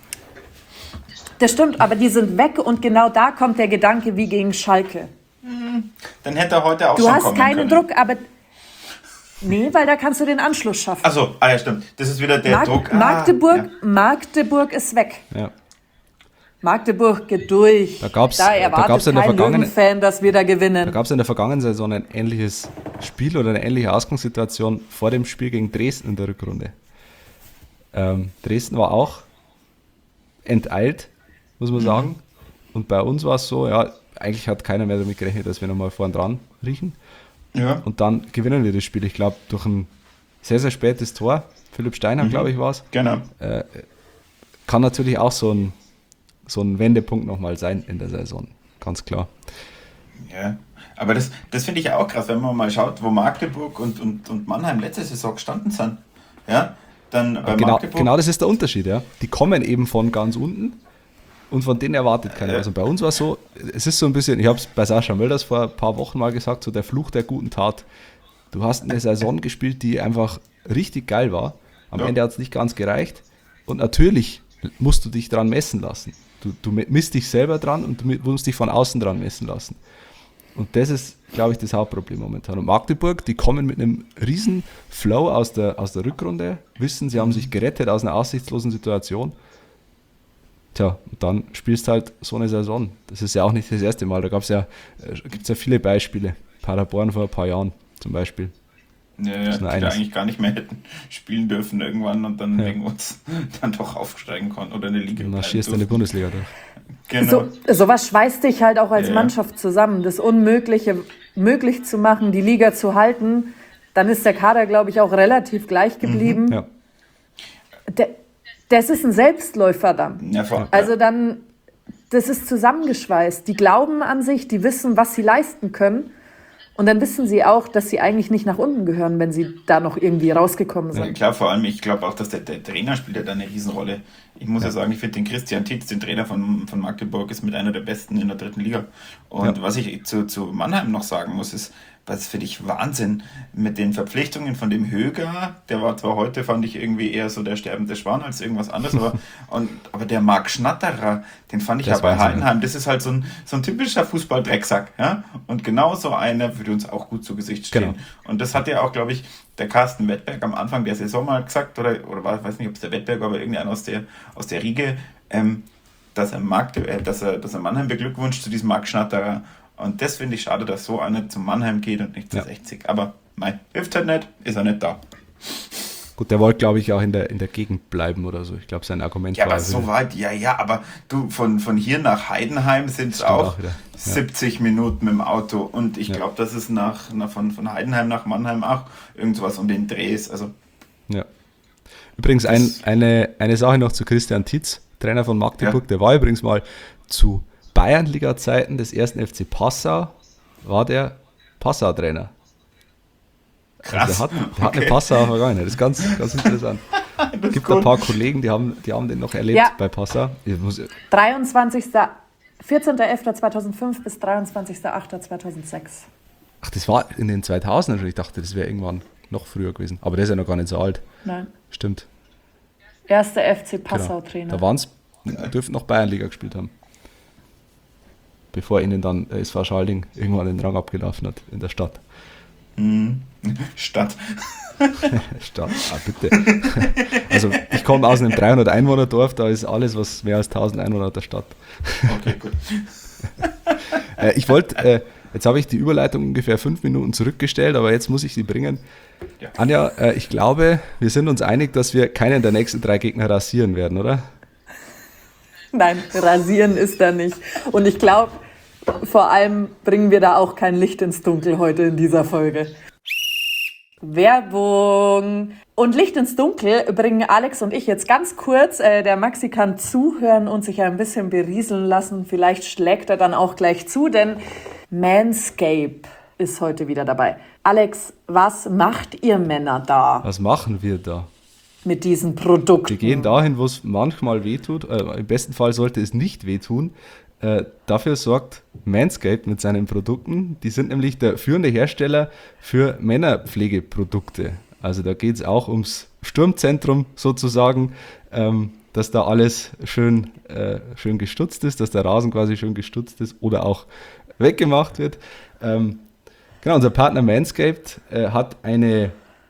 Das stimmt, aber die sind weg und genau da kommt der Gedanke wie gegen Schalke. Dann hätte er heute auch schon kommen können. Du hast keinen Druck, aber Nee, weil da kannst du den Anschluss schaffen. Achso, ja, stimmt. Das ist wieder der Druck. Magdeburg ist weg. Ja. Magdeburg geht durch. Da gab's erwartet in der kein vergangenen- Löwen-Fan, dass wir da gewinnen. Da gab es in der vergangenen Saison ein ähnliches Spiel oder eine ähnliche Ausgangssituation vor dem Spiel gegen Dresden in der Rückrunde. Dresden war auch enteilt, muss man sagen. Und bei uns war es so, ja, eigentlich hat keiner mehr damit gerechnet, dass wir nochmal vorn dran riechen. Ja. Und dann gewinnen wir das Spiel. Ich glaube, durch ein sehr, sehr spätes Tor. Philipp Steiner, glaube ich, war es. Genau. Kann natürlich auch so ein Wendepunkt nochmal sein in der Saison. Ganz klar. Ja, aber das finde ich ja auch krass, wenn man mal schaut, wo Magdeburg und Mannheim letzte Saison gestanden sind. Ja, dann bei Magdeburg. Genau das ist der Unterschied, ja. Die kommen eben von ganz unten und von denen erwartet keiner. Also bei uns war es so, es ist so ein bisschen, ich habe es bei Sascha Mölders vor ein paar Wochen mal gesagt, so der Fluch der guten Tat. Du hast eine Saison gespielt, die einfach richtig geil war. Am Ende hat es nicht ganz gereicht. Und natürlich musst du dich dran messen lassen. Du misst dich selber dran und du musst dich von außen dran messen lassen. Und das ist, glaube ich, das Hauptproblem momentan. Und Magdeburg, die kommen mit einem riesen Flow aus der Rückrunde, wissen, sie haben sich gerettet aus einer aussichtslosen Situation. Tja, und dann spielst du halt so eine Saison. Das ist ja auch nicht das erste Mal. Da gibt es ja viele Beispiele. Paderborn vor ein paar Jahren zum Beispiel. Ja, die da eigentlich gar nicht mehr hätten spielen dürfen irgendwann und dann wegen uns dann doch aufsteigen konnten oder eine Liga. Du marschierst in die Bundesliga durch. Genau. Sowas schweißt dich halt auch als Mannschaft zusammen. Das Unmögliche möglich zu machen, die Liga zu halten, dann ist der Kader, glaube ich, auch relativ gleich geblieben. Ja. Das ist ein Selbstläufer dann. Ja, Also dann, das ist zusammengeschweißt. Die glauben an sich, die wissen, was sie leisten können. Und dann wissen sie auch, dass sie eigentlich nicht nach unten gehören, wenn sie da noch irgendwie rausgekommen sind. Ja, klar, vor allem, ich glaube auch, dass der Trainer spielt ja da eine Riesenrolle. Ich muss ja sagen, ich finde den Christian Titz, den Trainer von Magdeburg, ist mit einer der besten in der 3. Liga. Und was ich zu Mannheim noch sagen muss, ist, was finde ich Wahnsinn mit den Verpflichtungen von dem Höger, der war zwar heute, fand ich irgendwie eher so der sterbende Schwan als irgendwas anderes, aber der Marc Schnatterer, den fand ich ja bei Heidenheim, das ist halt so ein typischer Fußballdrecksack, ja, und genau so einer würde uns auch gut zu Gesicht stehen. Genau. Und das hat ja auch, glaube ich, der Carsten Wettberg am Anfang der Saison mal gesagt, oder weiß nicht, ob es der Wettberg, aber irgendeiner aus der Riege, dass er Mannheim beglückwünscht zu diesem Marc Schnatterer. Und das finde ich schade, dass so einer zu Mannheim geht und nicht zu 60. Aber hilft halt nicht, ist er nicht da. Gut, der wollte, glaube ich, auch in der Gegend bleiben oder so. Ich glaube, sein Argument war... Ja, aber so weit, aber du, von hier nach Heidenheim sind es auch 70 Minuten mit dem Auto. Und ich glaube, dass es von Heidenheim nach Mannheim auch irgendwas um den Dreh ist. Also, ja. Übrigens, eine Sache noch zu Christian Titz, Trainer von Magdeburg. Der war übrigens mal zu Bayernliga-Zeiten des 1. FC Passau, war der Passau-Trainer. Krass. Also der hat eine Passauer Vergangenheit. Das ist ganz, ganz interessant. Es gibt ein paar Kollegen, die haben den noch erlebt bei Passau. 14.11.2005 bis 23.08.2006. Ach, das war in den 2000ern schon. Ich dachte, das wäre irgendwann noch früher gewesen. Aber der ist ja noch gar nicht so alt. Nein. Stimmt. 1. FC Passau-Trainer. Da dürften noch Bayernliga gespielt haben. Bevor ihnen dann SV Schalding irgendwann den Rang abgelaufen hat in der Stadt. Stadt. Stadt, bitte. Also ich komme aus einem 300-Einwohner-Dorf, da ist alles, was mehr als 1000 Einwohner hat, der Stadt. Okay, gut. Jetzt habe ich die Überleitung ungefähr 5 Minuten zurückgestellt, aber jetzt muss ich sie bringen. Ja. Anja, ich glaube, wir sind uns einig, dass wir keinen der nächsten 3 Gegner rasieren werden, oder? Nein, rasieren ist da nicht. Und ich glaube, vor allem bringen wir da auch kein Licht ins Dunkel heute in dieser Folge. Werbung! Und Licht ins Dunkel bringen Alex und ich jetzt ganz kurz. Der Maxi kann zuhören und sich ein bisschen berieseln lassen. Vielleicht schlägt er dann auch gleich zu, denn Manscaped ist heute wieder dabei. Alex, was macht ihr Männer da? Was machen wir da? Mit diesen Produkten. Wir gehen dahin, wo es manchmal wehtut. Im besten Fall sollte es nicht wehtun. Dafür sorgt Manscaped mit seinen Produkten. Die sind nämlich der führende Hersteller für Männerpflegeprodukte. Also da geht es auch ums Sturmzentrum sozusagen, dass da alles schön gestutzt ist, dass der Rasen quasi schön gestutzt ist oder auch weggemacht wird. Genau, unser Partner Manscaped hat eine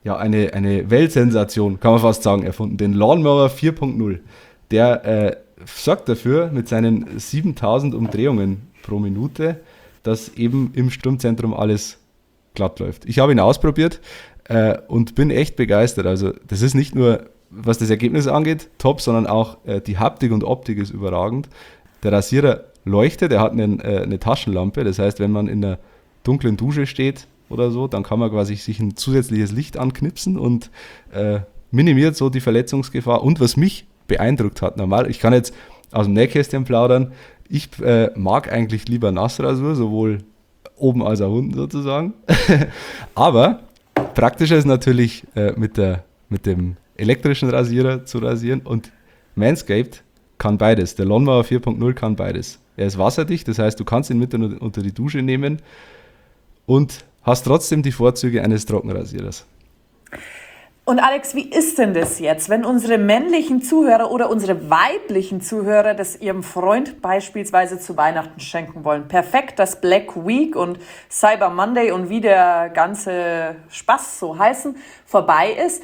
ja, eine Weltsensation, kann man fast sagen, erfunden. Den Lawnmower 4.0. Der sorgt dafür mit seinen 7000 Umdrehungen pro Minute, dass eben im Sturmzentrum alles glatt läuft. Ich habe ihn ausprobiert und bin echt begeistert. Also das ist nicht nur, was das Ergebnis angeht, top, sondern auch die Haptik und Optik ist überragend. Der Rasierer leuchtet, er hat eine Taschenlampe, das heißt, wenn man in einer dunklen Dusche steht oder so, dann kann man quasi sich ein zusätzliches Licht anknipsen und minimiert so die Verletzungsgefahr. Und was mich beeindruckt hat, normal, ich kann jetzt aus dem Nähkästchen plaudern, ich mag eigentlich lieber Nassrasur, sowohl oben als auch unten sozusagen. Aber praktischer ist natürlich mit dem elektrischen Rasierer zu rasieren und Manscaped kann beides. Der Lawnmower 4.0 kann beides. Er ist wasserdicht, das heißt, du kannst ihn mit unter die Dusche nehmen und hast trotzdem die Vorzüge eines Trockenrasierers. Und Alex, wie ist denn das jetzt, wenn unsere männlichen Zuhörer oder unsere weiblichen Zuhörer das ihrem Freund beispielsweise zu Weihnachten schenken wollen? Perfekt, dass Black Week und Cyber Monday und wie der ganze Spaß so heißen, vorbei ist.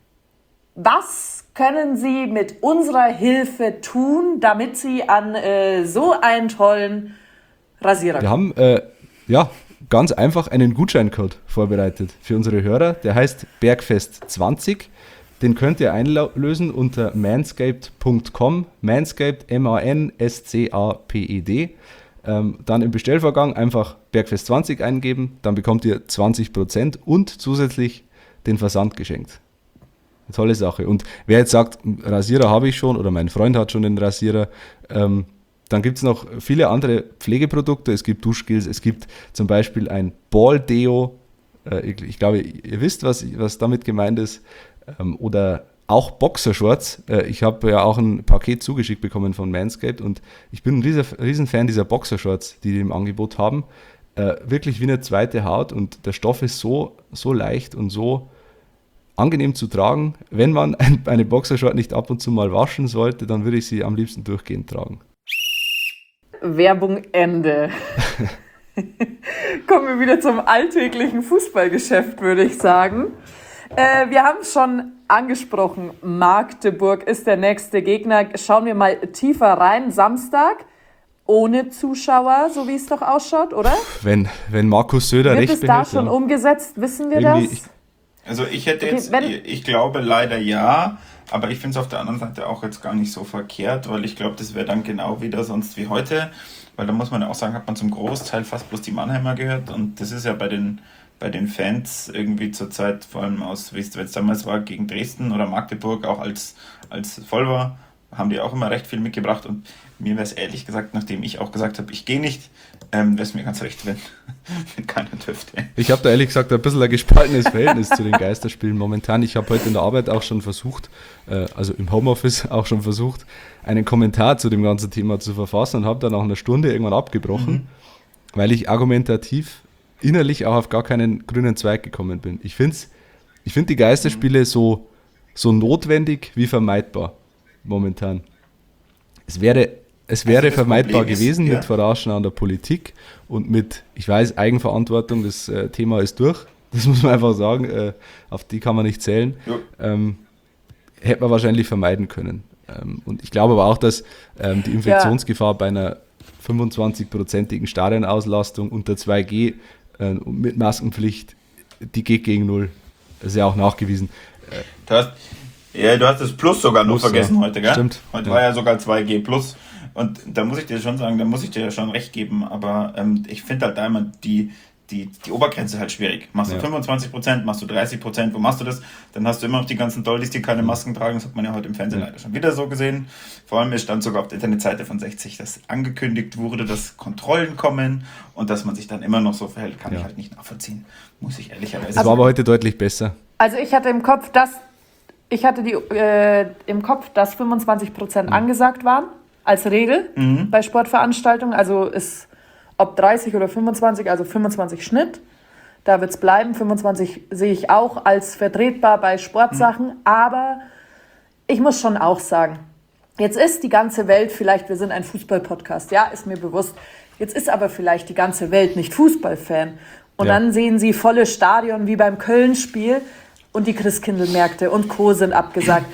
Was können Sie mit unserer Hilfe tun, damit Sie an so einen tollen Rasierer kommen? Wir haben ganz einfach einen Gutscheincode vorbereitet für unsere Hörer. Der heißt Bergfest20. Den könnt ihr einlösen unter manscaped.com. Manscaped, M-A-N-S-C-A-P-E-D. Dann im Bestellvorgang einfach Bergfest20 eingeben. Dann bekommt ihr 20% und zusätzlich den Versand geschenkt. Eine tolle Sache. Und wer jetzt sagt, Rasierer habe ich schon oder mein Freund hat schon einen Rasierer, dann gibt es noch viele andere Pflegeprodukte. Es gibt Duschgels, es gibt zum Beispiel ein Ball-Deo. Ich glaube, ihr wisst, was damit gemeint ist. Oder auch Boxershorts. Ich habe ja auch ein Paket zugeschickt bekommen von Manscaped und ich bin ein riesen Fan dieser Boxershorts, die im Angebot haben. Wirklich wie eine zweite Haut und der Stoff ist so leicht und so angenehm zu tragen. Wenn man eine Boxershort nicht ab und zu mal waschen sollte, dann würde ich sie am liebsten durchgehend tragen. Werbung Ende. Kommen wir wieder zum alltäglichen Fußballgeschäft, würde ich sagen. Wir haben es schon angesprochen, Magdeburg ist der nächste Gegner. Schauen wir mal tiefer rein. Samstag ohne Zuschauer, so wie es doch ausschaut, oder? Wenn Markus Söder recht behält. Wird es da schon umgesetzt? Wissen wir das? Also ich glaube leider ja, aber ich finde es auf der anderen Seite auch jetzt gar nicht so verkehrt, weil ich glaube, das wäre dann genau wieder sonst wie heute, weil da muss man ja auch sagen, hat man zum Großteil fast bloß die Mannheimer gehört und das ist ja bei den Fans irgendwie zur Zeit, vor allem aus, wie es damals war, gegen Dresden oder Magdeburg, auch als voll war, haben die auch immer recht viel mitgebracht und mir wäre es ehrlich gesagt, nachdem ich auch gesagt habe, ich gehe nicht, wäre es mir ganz recht, wenn keiner dürfte. Ich habe da ehrlich gesagt ein bisschen ein gespaltenes Verhältnis zu den Geisterspielen momentan. Ich habe heute in der Arbeit auch schon versucht, also im Homeoffice auch schon versucht, einen Kommentar zu dem ganzen Thema zu verfassen und habe dann nach einer Stunde irgendwann abgebrochen, weil ich argumentativ innerlich auch auf gar keinen grünen Zweig gekommen bin. Ich finde die Geisterspiele so notwendig wie vermeidbar momentan. Es wäre vermeidbar gewesen mit Verarschen an der Politik und mit, ich weiß, Eigenverantwortung, das Thema ist durch, das muss man einfach sagen, auf die kann man nicht zählen, hätte man wahrscheinlich vermeiden können. Und ich glaube aber auch, dass die Infektionsgefahr bei einer 25%igen Stadionauslastung unter 2G mit Maskenpflicht, die geht gegen Null. Das ist ja auch nachgewiesen. Du hast das Plus sogar noch vergessen heute, gell? Stimmt. Heute war ja sogar 2G Plus. Und da muss ich dir schon sagen, da muss ich dir ja schon recht geben, aber ich finde halt da immer die Obergrenze halt schwierig. Machst du 25%, machst du 30%, wo machst du das? Dann hast du immer noch die ganzen Doldies, die keine Masken tragen. Das hat man ja heute im Fernsehen leider schon wieder so gesehen. Vor allem, es stand sogar auf der Internetseite von 60, dass angekündigt wurde, dass Kontrollen kommen und dass man sich dann immer noch so verhält, kann ich halt nicht nachvollziehen. Muss ich ehrlicherweise sagen. Es war aber heute deutlich besser. Also ich hatte im Kopf, dass 25% angesagt waren, als Regel bei Sportveranstaltungen. Also ist ob 30 oder 25, also 25 Schnitt. Da wird es bleiben. 25 sehe ich auch als vertretbar bei Sportsachen. Aber ich muss schon auch sagen, jetzt ist die ganze Welt vielleicht, wir sind ein Fußball-Podcast, ja, ist mir bewusst. Jetzt ist aber vielleicht die ganze Welt nicht Fußballfan. Und dann sehen sie volle Stadion wie beim Köln-Spiel. und die Christkindlmärkte und Co. sind abgesagt.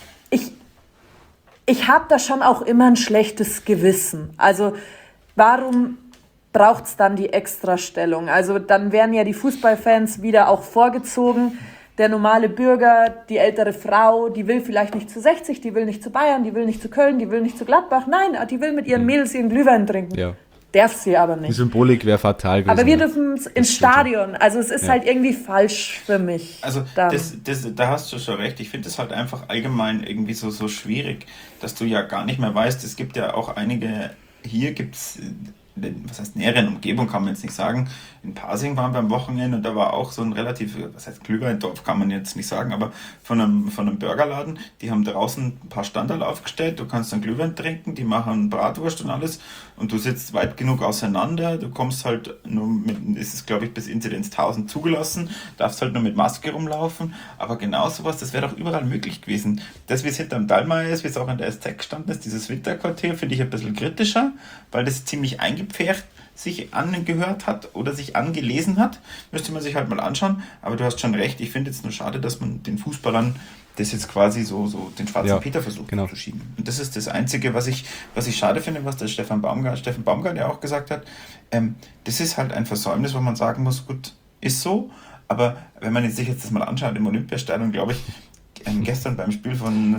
Ich habe da schon auch immer ein schlechtes Gewissen. Also warum braucht es dann die Extrastellung? Also dann wären ja die Fußballfans wieder auch vorgezogen. Der normale Bürger, die ältere Frau, die will vielleicht nicht zu 60, die will nicht zu Bayern, die will nicht zu Köln, die will nicht zu Gladbach. Nein, die will mit ihren Mädels ihren Glühwein trinken. Ja. Darf sie aber nicht. Die Symbolik wäre fatal gewesen. Aber wir dürfen ins Stadion. Also es ist halt irgendwie falsch für mich. Also da hast du schon recht. Ich finde es halt einfach allgemein irgendwie so schwierig, dass du ja gar nicht mehr weißt, es gibt ja auch einige, hier gibt es, was heißt näheren Umgebung, kann man jetzt nicht sagen. In Pasing waren wir am Wochenende und da war auch so ein relativ, was heißt Glühweindorf, kann man jetzt nicht sagen, aber von einem Burgerladen, die haben draußen ein paar Standards aufgestellt, du kannst dann Glühwein trinken, die machen Bratwurst und alles und du sitzt weit genug auseinander, du kommst halt nur mit, ist es glaube ich bis Inzidenz 1000 zugelassen, darfst halt nur mit Maske rumlaufen, aber genau sowas, das wäre doch überall möglich gewesen. Das, wie es hinterm Dallmayr ist, wie es auch in der SZ gestanden ist, dieses Winterquartier, finde ich ein bisschen kritischer, weil das ziemlich eingepfercht sich angehört hat oder sich angelesen hat, müsste man sich halt mal anschauen, aber du hast schon recht, ich finde jetzt nur schade, dass man den Fußballern das jetzt quasi so den schwarzen Peter versucht zu schieben. Und das ist das Einzige, was ich schade finde, was der Steffen Baumgart ja auch gesagt hat, das ist halt ein Versäumnis, wo man sagen muss, gut, ist so, aber wenn man sich jetzt das mal anschaut im Olympiastadion, glaube ich, gestern beim Spiel von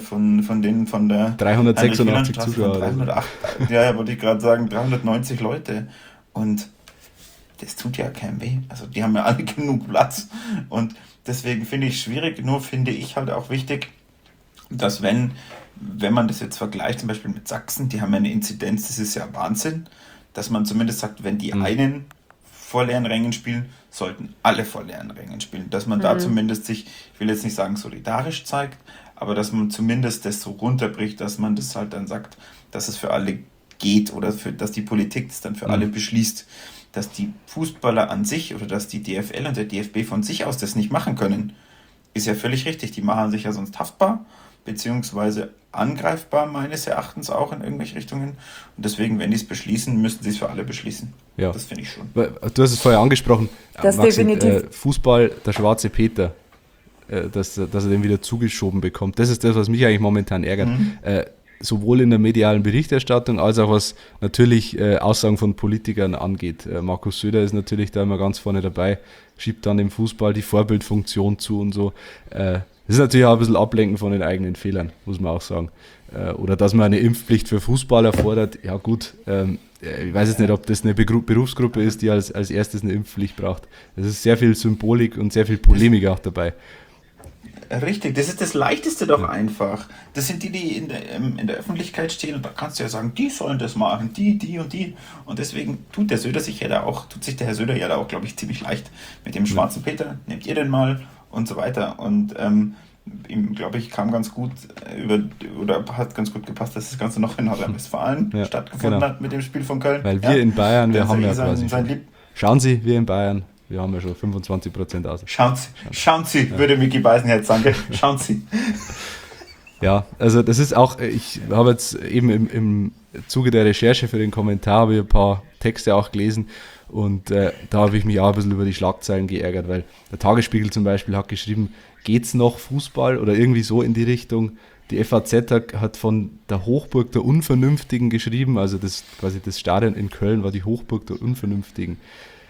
der 386 Zuschauer. 308, ja, wollte ich gerade sagen, 390 Leute. Und das tut ja keinem weh. Also die haben ja alle genug Platz. Und deswegen finde ich es schwierig. Nur finde ich halt auch wichtig, dass wenn man das jetzt vergleicht, zum Beispiel mit Sachsen, die haben ja eine Inzidenz, das ist ja Wahnsinn, dass man zumindest sagt, wenn die einen vor leeren Rängen spielen, sollten alle vor leeren Rängen spielen. Dass man da zumindest sich, ich will jetzt nicht sagen solidarisch zeigt, aber dass man zumindest das so runterbricht, dass man das halt dann sagt, dass es für alle geht oder dass die Politik das dann für alle beschließt, dass die Fußballer an sich oder dass die DFL und der DFB von sich aus das nicht machen können, ist ja völlig richtig. Die machen sich ja sonst haftbar, beziehungsweise angreifbar meines Erachtens auch in irgendwelche Richtungen. Und deswegen, wenn die es beschließen, müssen sie es für alle beschließen. Ja. Das finde ich schon. Du hast es vorher angesprochen. Das Maxi, definitiv. Fußball, der schwarze Peter, dass er den wieder zugeschoben bekommt. Das ist das, was mich eigentlich momentan ärgert. Sowohl in der medialen Berichterstattung als auch was natürlich Aussagen von Politikern angeht. Markus Söder ist natürlich da immer ganz vorne dabei, schiebt dann dem Fußball die Vorbildfunktion zu und so. Das ist natürlich auch ein bisschen Ablenken von den eigenen Fehlern, muss man auch sagen. Oder dass man eine Impfpflicht für Fußballer fordert, ja gut, ich weiß jetzt nicht, ob das eine Berufsgruppe ist, die als erstes eine Impfpflicht braucht. Es ist sehr viel Symbolik und sehr viel Polemik auch dabei. Richtig, das ist das Leichteste doch einfach. Das sind die in der Öffentlichkeit stehen und da kannst du ja sagen, die sollen das machen, die und die. Und deswegen tut sich der Herr Söder ja da auch, glaube ich, ziemlich leicht mit dem schwarzen Peter. Nehmt ihr den mal und so weiter. Und ihm, glaube ich, kam ganz gut hat ganz gut gepasst, dass das Ganze noch in Nordrhein-Westfalen stattgefunden hat mit dem Spiel von Köln. Weil wir in Bayern, wir haben ja quasi schauen Sie, wir in Bayern, wir haben ja schon 25% aus. Schauen Sie, würde Micky Beisenherz sagen, schauen Sie. Ja, also das ist auch, ich habe jetzt eben im Zuge der Recherche für den Kommentar habe ich ein paar Texte auch gelesen und da habe ich mich auch ein bisschen über die Schlagzeilen geärgert, weil der Tagesspiegel zum Beispiel hat geschrieben, geht's noch Fußball oder irgendwie so in die Richtung. Die FAZ hat von der Hochburg der Unvernünftigen geschrieben, also das quasi das Stadion in Köln war die Hochburg der Unvernünftigen.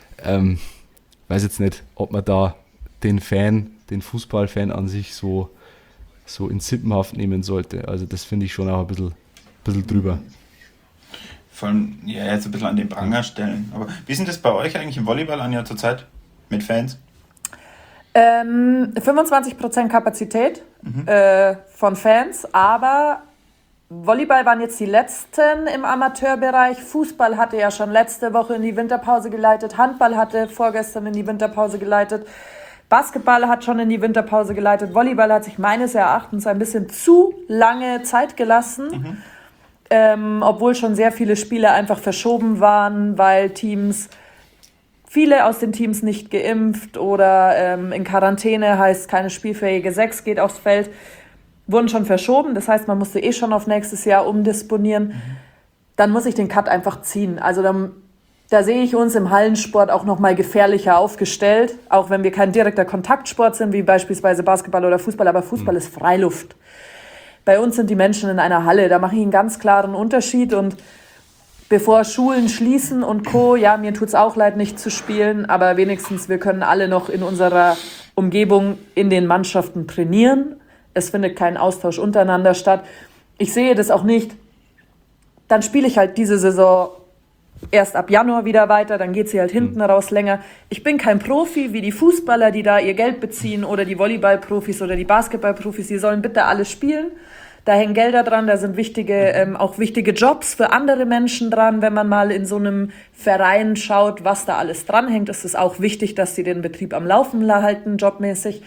Weiß jetzt nicht, ob man da den Fußballfan an sich so in Sippenhaft nehmen sollte. Also das finde ich schon auch ein bisschen drüber. Vor allem, ja, jetzt ein bisschen an den Pranger stellen. Aber wie ist denn das bei euch eigentlich im Volleyball, Anja, zurzeit mit Fans? 25% Kapazität von Fans, aber Volleyball waren jetzt die letzten im Amateurbereich. Fußball hatte ja schon letzte Woche in die Winterpause geleitet. Handball hatte vorgestern in die Winterpause geleitet. Basketball hat schon in die Winterpause geleitet. Volleyball hat sich meines Erachtens ein bisschen zu lange Zeit gelassen, obwohl schon sehr viele Spiele einfach verschoben waren, weil viele aus den Teams nicht geimpft oder in Quarantäne, heißt keine spielfähige 6 geht aufs Feld. Wurden schon verschoben, das heißt, man musste schon auf nächstes Jahr umdisponieren. Dann muss ich den Cut einfach ziehen. Also dann Da sehe ich uns im Hallensport auch nochmal gefährlicher aufgestellt, auch wenn wir kein direkter Kontaktsport sind, wie beispielsweise Basketball oder Fußball, aber Fußball ist Freiluft. Bei uns sind die Menschen in einer Halle, da mache ich einen ganz klaren Unterschied und bevor Schulen schließen und Co., ja, mir tut's auch leid, nicht zu spielen, aber wenigstens wir können alle noch in unserer Umgebung in den Mannschaften trainieren. Es findet kein Austausch untereinander statt. Ich sehe das auch nicht. Dann spiele ich halt diese Saison erst ab Januar wieder weiter, dann geht sie halt hinten raus länger. Ich bin kein Profi wie die Fußballer, die da ihr Geld beziehen oder die Volleyballprofis oder die Basketballprofis, die sollen bitte alle spielen. Da hängen Gelder dran, da sind auch wichtige Jobs für andere Menschen dran. Wenn man mal in so einem Verein schaut, was da alles dranhängt, ist es auch wichtig, dass sie den Betrieb am Laufen halten, jobmäßig.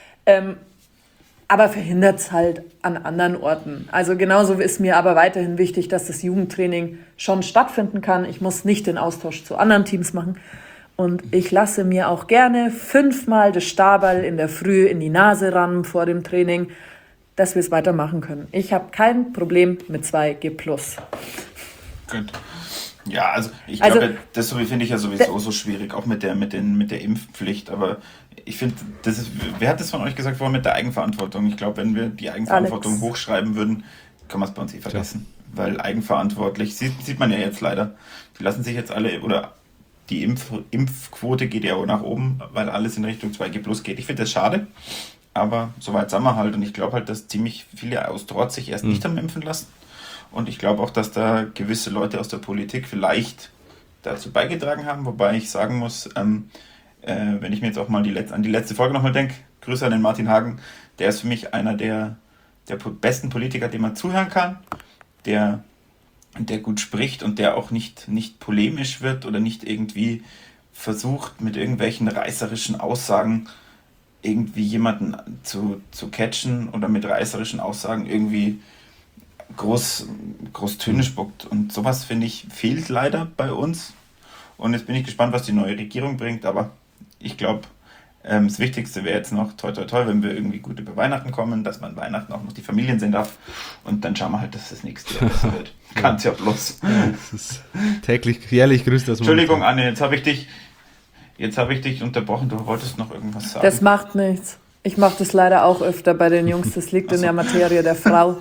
Aber verhindert es halt an anderen Orten. Also genauso ist mir aber weiterhin wichtig, dass das Jugendtraining schon stattfinden kann. Ich muss nicht den Austausch zu anderen Teams machen. Und ich lasse mir auch gerne 5-mal das Stabal in der Früh in die Nase rammen vor dem Training, dass wir es weitermachen können. Ich habe kein Problem mit 2G+. Gut. Ja, also ich glaube, das finde ich ja sowieso so schwierig, auch mit der Impfpflicht. Aber ich finde, wer hat das von euch gesagt vorhin mit der Eigenverantwortung? Ich glaube, wenn wir die Eigenverantwortung Alex hochschreiben würden, kann man es bei uns vergessen. Ja. Weil eigenverantwortlich, sieht man ja jetzt leider, die lassen sich jetzt alle, oder die Impfquote geht ja auch nach oben, weil alles in Richtung 2G+ geht. Ich finde das schade, aber soweit sind wir halt. Und ich glaube halt, dass ziemlich viele aus Trotz sich erst nicht haben impfen lassen. Und ich glaube auch, dass da gewisse Leute aus der Politik vielleicht dazu beigetragen haben, wobei ich sagen muss, wenn ich mir jetzt auch mal an die letzte Folge nochmal denke, Grüße an den Martin Hagen, der ist für mich einer der besten Politiker, dem man zuhören kann, der gut spricht und der auch nicht polemisch wird oder nicht irgendwie versucht, mit irgendwelchen reißerischen Aussagen irgendwie jemanden zu catchen oder mit reißerischen Aussagen irgendwie groß Töne spuckt. Und sowas, finde ich, fehlt leider bei uns. Und jetzt bin ich gespannt, was die neue Regierung bringt. Aber ich glaube, das Wichtigste wäre jetzt noch, toi toi toi, wenn wir irgendwie gut über Weihnachten kommen, dass man Weihnachten auch noch die Familien sehen darf. Und dann schauen wir halt, dass das nächste Jahr besser wird. Kann's ja bloß. Das ist jährlich grüßt das. Entschuldigung, Anne, jetzt habe ich dich unterbrochen. Du wolltest noch irgendwas sagen. Das macht nichts. Ich mache das leider auch öfter bei den Jungs. Das liegt in der Materie der Frau.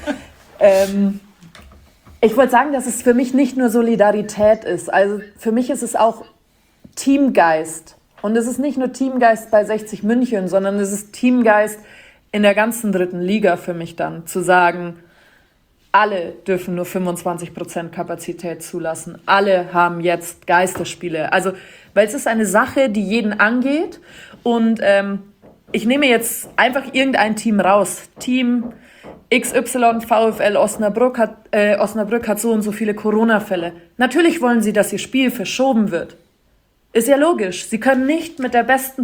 Ich wollte sagen, dass es für mich nicht nur Solidarität ist. Also für mich ist es auch Teamgeist. Und es ist nicht nur Teamgeist bei 60 München, sondern es ist Teamgeist in der ganzen 3. Liga für mich dann. Zu sagen, alle dürfen nur 25% Kapazität zulassen. Alle haben jetzt Geisterspiele. Also, weil es ist eine Sache, die jeden angeht. Und ich nehme jetzt einfach irgendein Team raus. Team XY, VfL Osnabrück hat so und so viele Corona-Fälle. Natürlich wollen sie, dass ihr Spiel verschoben wird. Ist ja logisch. Sie können nicht mit der besten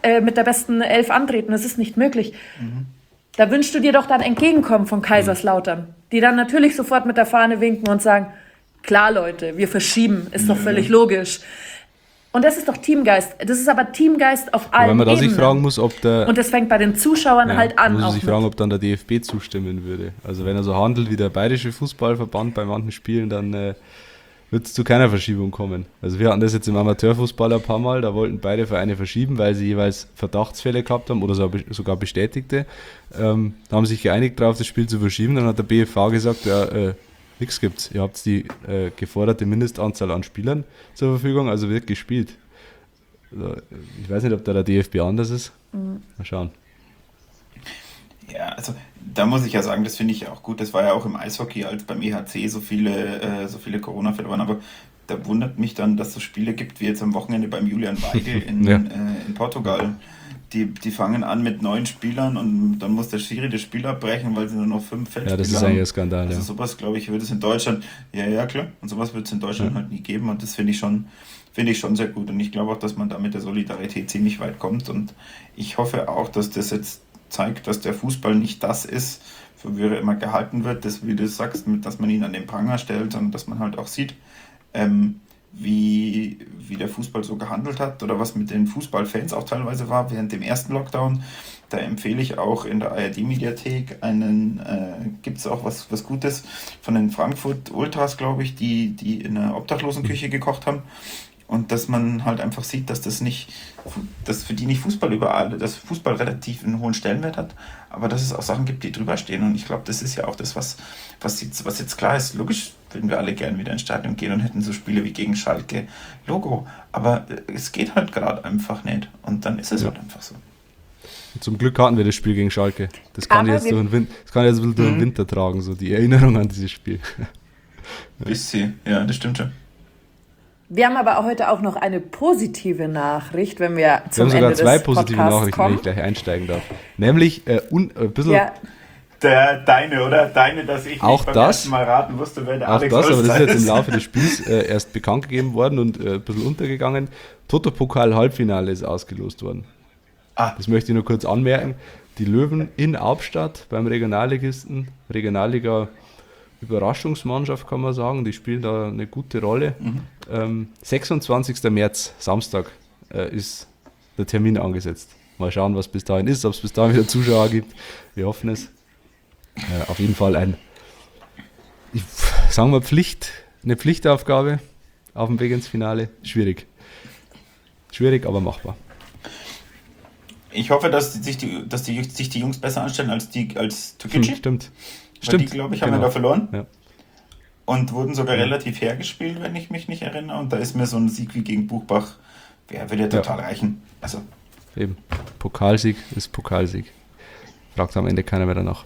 11 antreten. Das ist nicht möglich. Da wünschst du dir doch dann Entgegenkommen von Kaiserslautern, die dann natürlich sofort mit der Fahne winken und sagen, klar Leute, wir verschieben, ist doch völlig logisch. Und das ist doch Teamgeist. Das ist aber Teamgeist auf allen Ebenen. Wenn man da sich fragen muss, ob und das fängt bei den Zuschauern halt an. Muss man sich fragen, ob dann der DFB zustimmen würde. Also wenn er so handelt wie der Bayerische Fußballverband bei manchen Spielen, dann wird es zu keiner Verschiebung kommen. Also wir hatten das jetzt im Amateurfußball ein paar Mal, da wollten beide Vereine verschieben, weil sie jeweils Verdachtsfälle gehabt haben oder sogar bestätigte. Da haben sich geeinigt darauf, das Spiel zu verschieben. Dann hat der BFV gesagt, nichts gibt's. Ihr habt die geforderte Mindestanzahl an Spielern zur Verfügung, also wird gespielt. Also, ich weiß nicht, ob da der DFB anders ist. Mal schauen. Ja, also da muss ich ja sagen, das finde ich auch gut. Das war ja auch im Eishockey, als beim EHC so viele Corona-Fälle waren. Aber da wundert mich dann, dass es so Spiele gibt, wie jetzt am Wochenende beim Julian Weigel in Portugal. Die fangen an mit 9 Spielern und dann muss der Schiri das Spiel abbrechen, weil sie nur noch 5 Feldspieler haben. Ja, das ist eigentlich ein Skandal. Also sowas, glaube ich, wird es in Deutschland, ja klar, und sowas wird es in Deutschland halt nie geben und das finde ich schon sehr gut. Und ich glaube auch, dass man da mit der Solidarität ziemlich weit kommt und ich hoffe auch, dass das jetzt zeigt, dass der Fußball nicht das ist, für wie er immer gehalten wird, das, wie du sagst, dass man ihn an den Pranger stellt, sondern dass man halt auch sieht, wie der Fußball so gehandelt hat oder was mit den Fußballfans auch teilweise war während dem ersten Lockdown. Da empfehle ich auch in der ARD-Mediathek gibt es auch was Gutes von den Frankfurt Ultras, glaube ich, die in einer Obdachlosenküche gekocht haben. Und dass man halt einfach sieht, dass dass für die nicht Fußball überall, dass Fußball relativ einen hohen Stellenwert hat, aber dass es auch Sachen gibt, die drüber stehen. Und ich glaube, das ist ja auch das, was jetzt klar ist. Logisch würden wir alle gern wieder ins Stadion gehen und hätten so Spiele wie gegen Schalke, Logo. Aber es geht halt gerade einfach nicht. Und dann ist es halt einfach so. Zum Glück hatten wir das Spiel gegen Schalke. Das kann ich jetzt ein bisschen durch den Winter tragen, so die Erinnerung an dieses Spiel. Bisschen, ja, das stimmt schon. Wir haben aber heute auch noch eine positive Nachricht, wenn wir zum Ende des Podcasts kommen. Wir haben sogar zwei positive Nachrichten, wenn ich gleich einsteigen darf. Nämlich ein bisschen... Ja. Deine, oder? Deine, dass ich auch nicht beim ersten Mal raten wusste, wer der Alex Olster ist. Aber das ist jetzt im ist. Laufe des Spiels erst bekannt gegeben worden und ein bisschen untergegangen. Toto-Pokal-Halbfinale ist ausgelost worden. Das möchte ich nur kurz anmerken. Die Löwen in Albstadt beim Regionalligisten, Regionalliga Überraschungsmannschaft kann man sagen, die spielen da eine gute Rolle. 26. März, Samstag, ist der Termin angesetzt. Mal schauen, was bis dahin ist, ob es bis dahin wieder Zuschauer gibt. Wir hoffen es. Auf jeden Fall eine Pflichtaufgabe auf dem Weg ins Finale. Schwierig, aber machbar. Ich hoffe, dass sich die Jungs besser anstellen als Türkgücü. Stimmt. Die, glaube ich, haben wir da verloren. Ja. Und wurden sogar relativ hergespielt, wenn ich mich nicht erinnere. Und da ist mir so ein Sieg wie gegen Buchbach, würde ja total reichen. Also. Eben, Pokalsieg ist Pokalsieg. Fragt am Ende keiner mehr danach.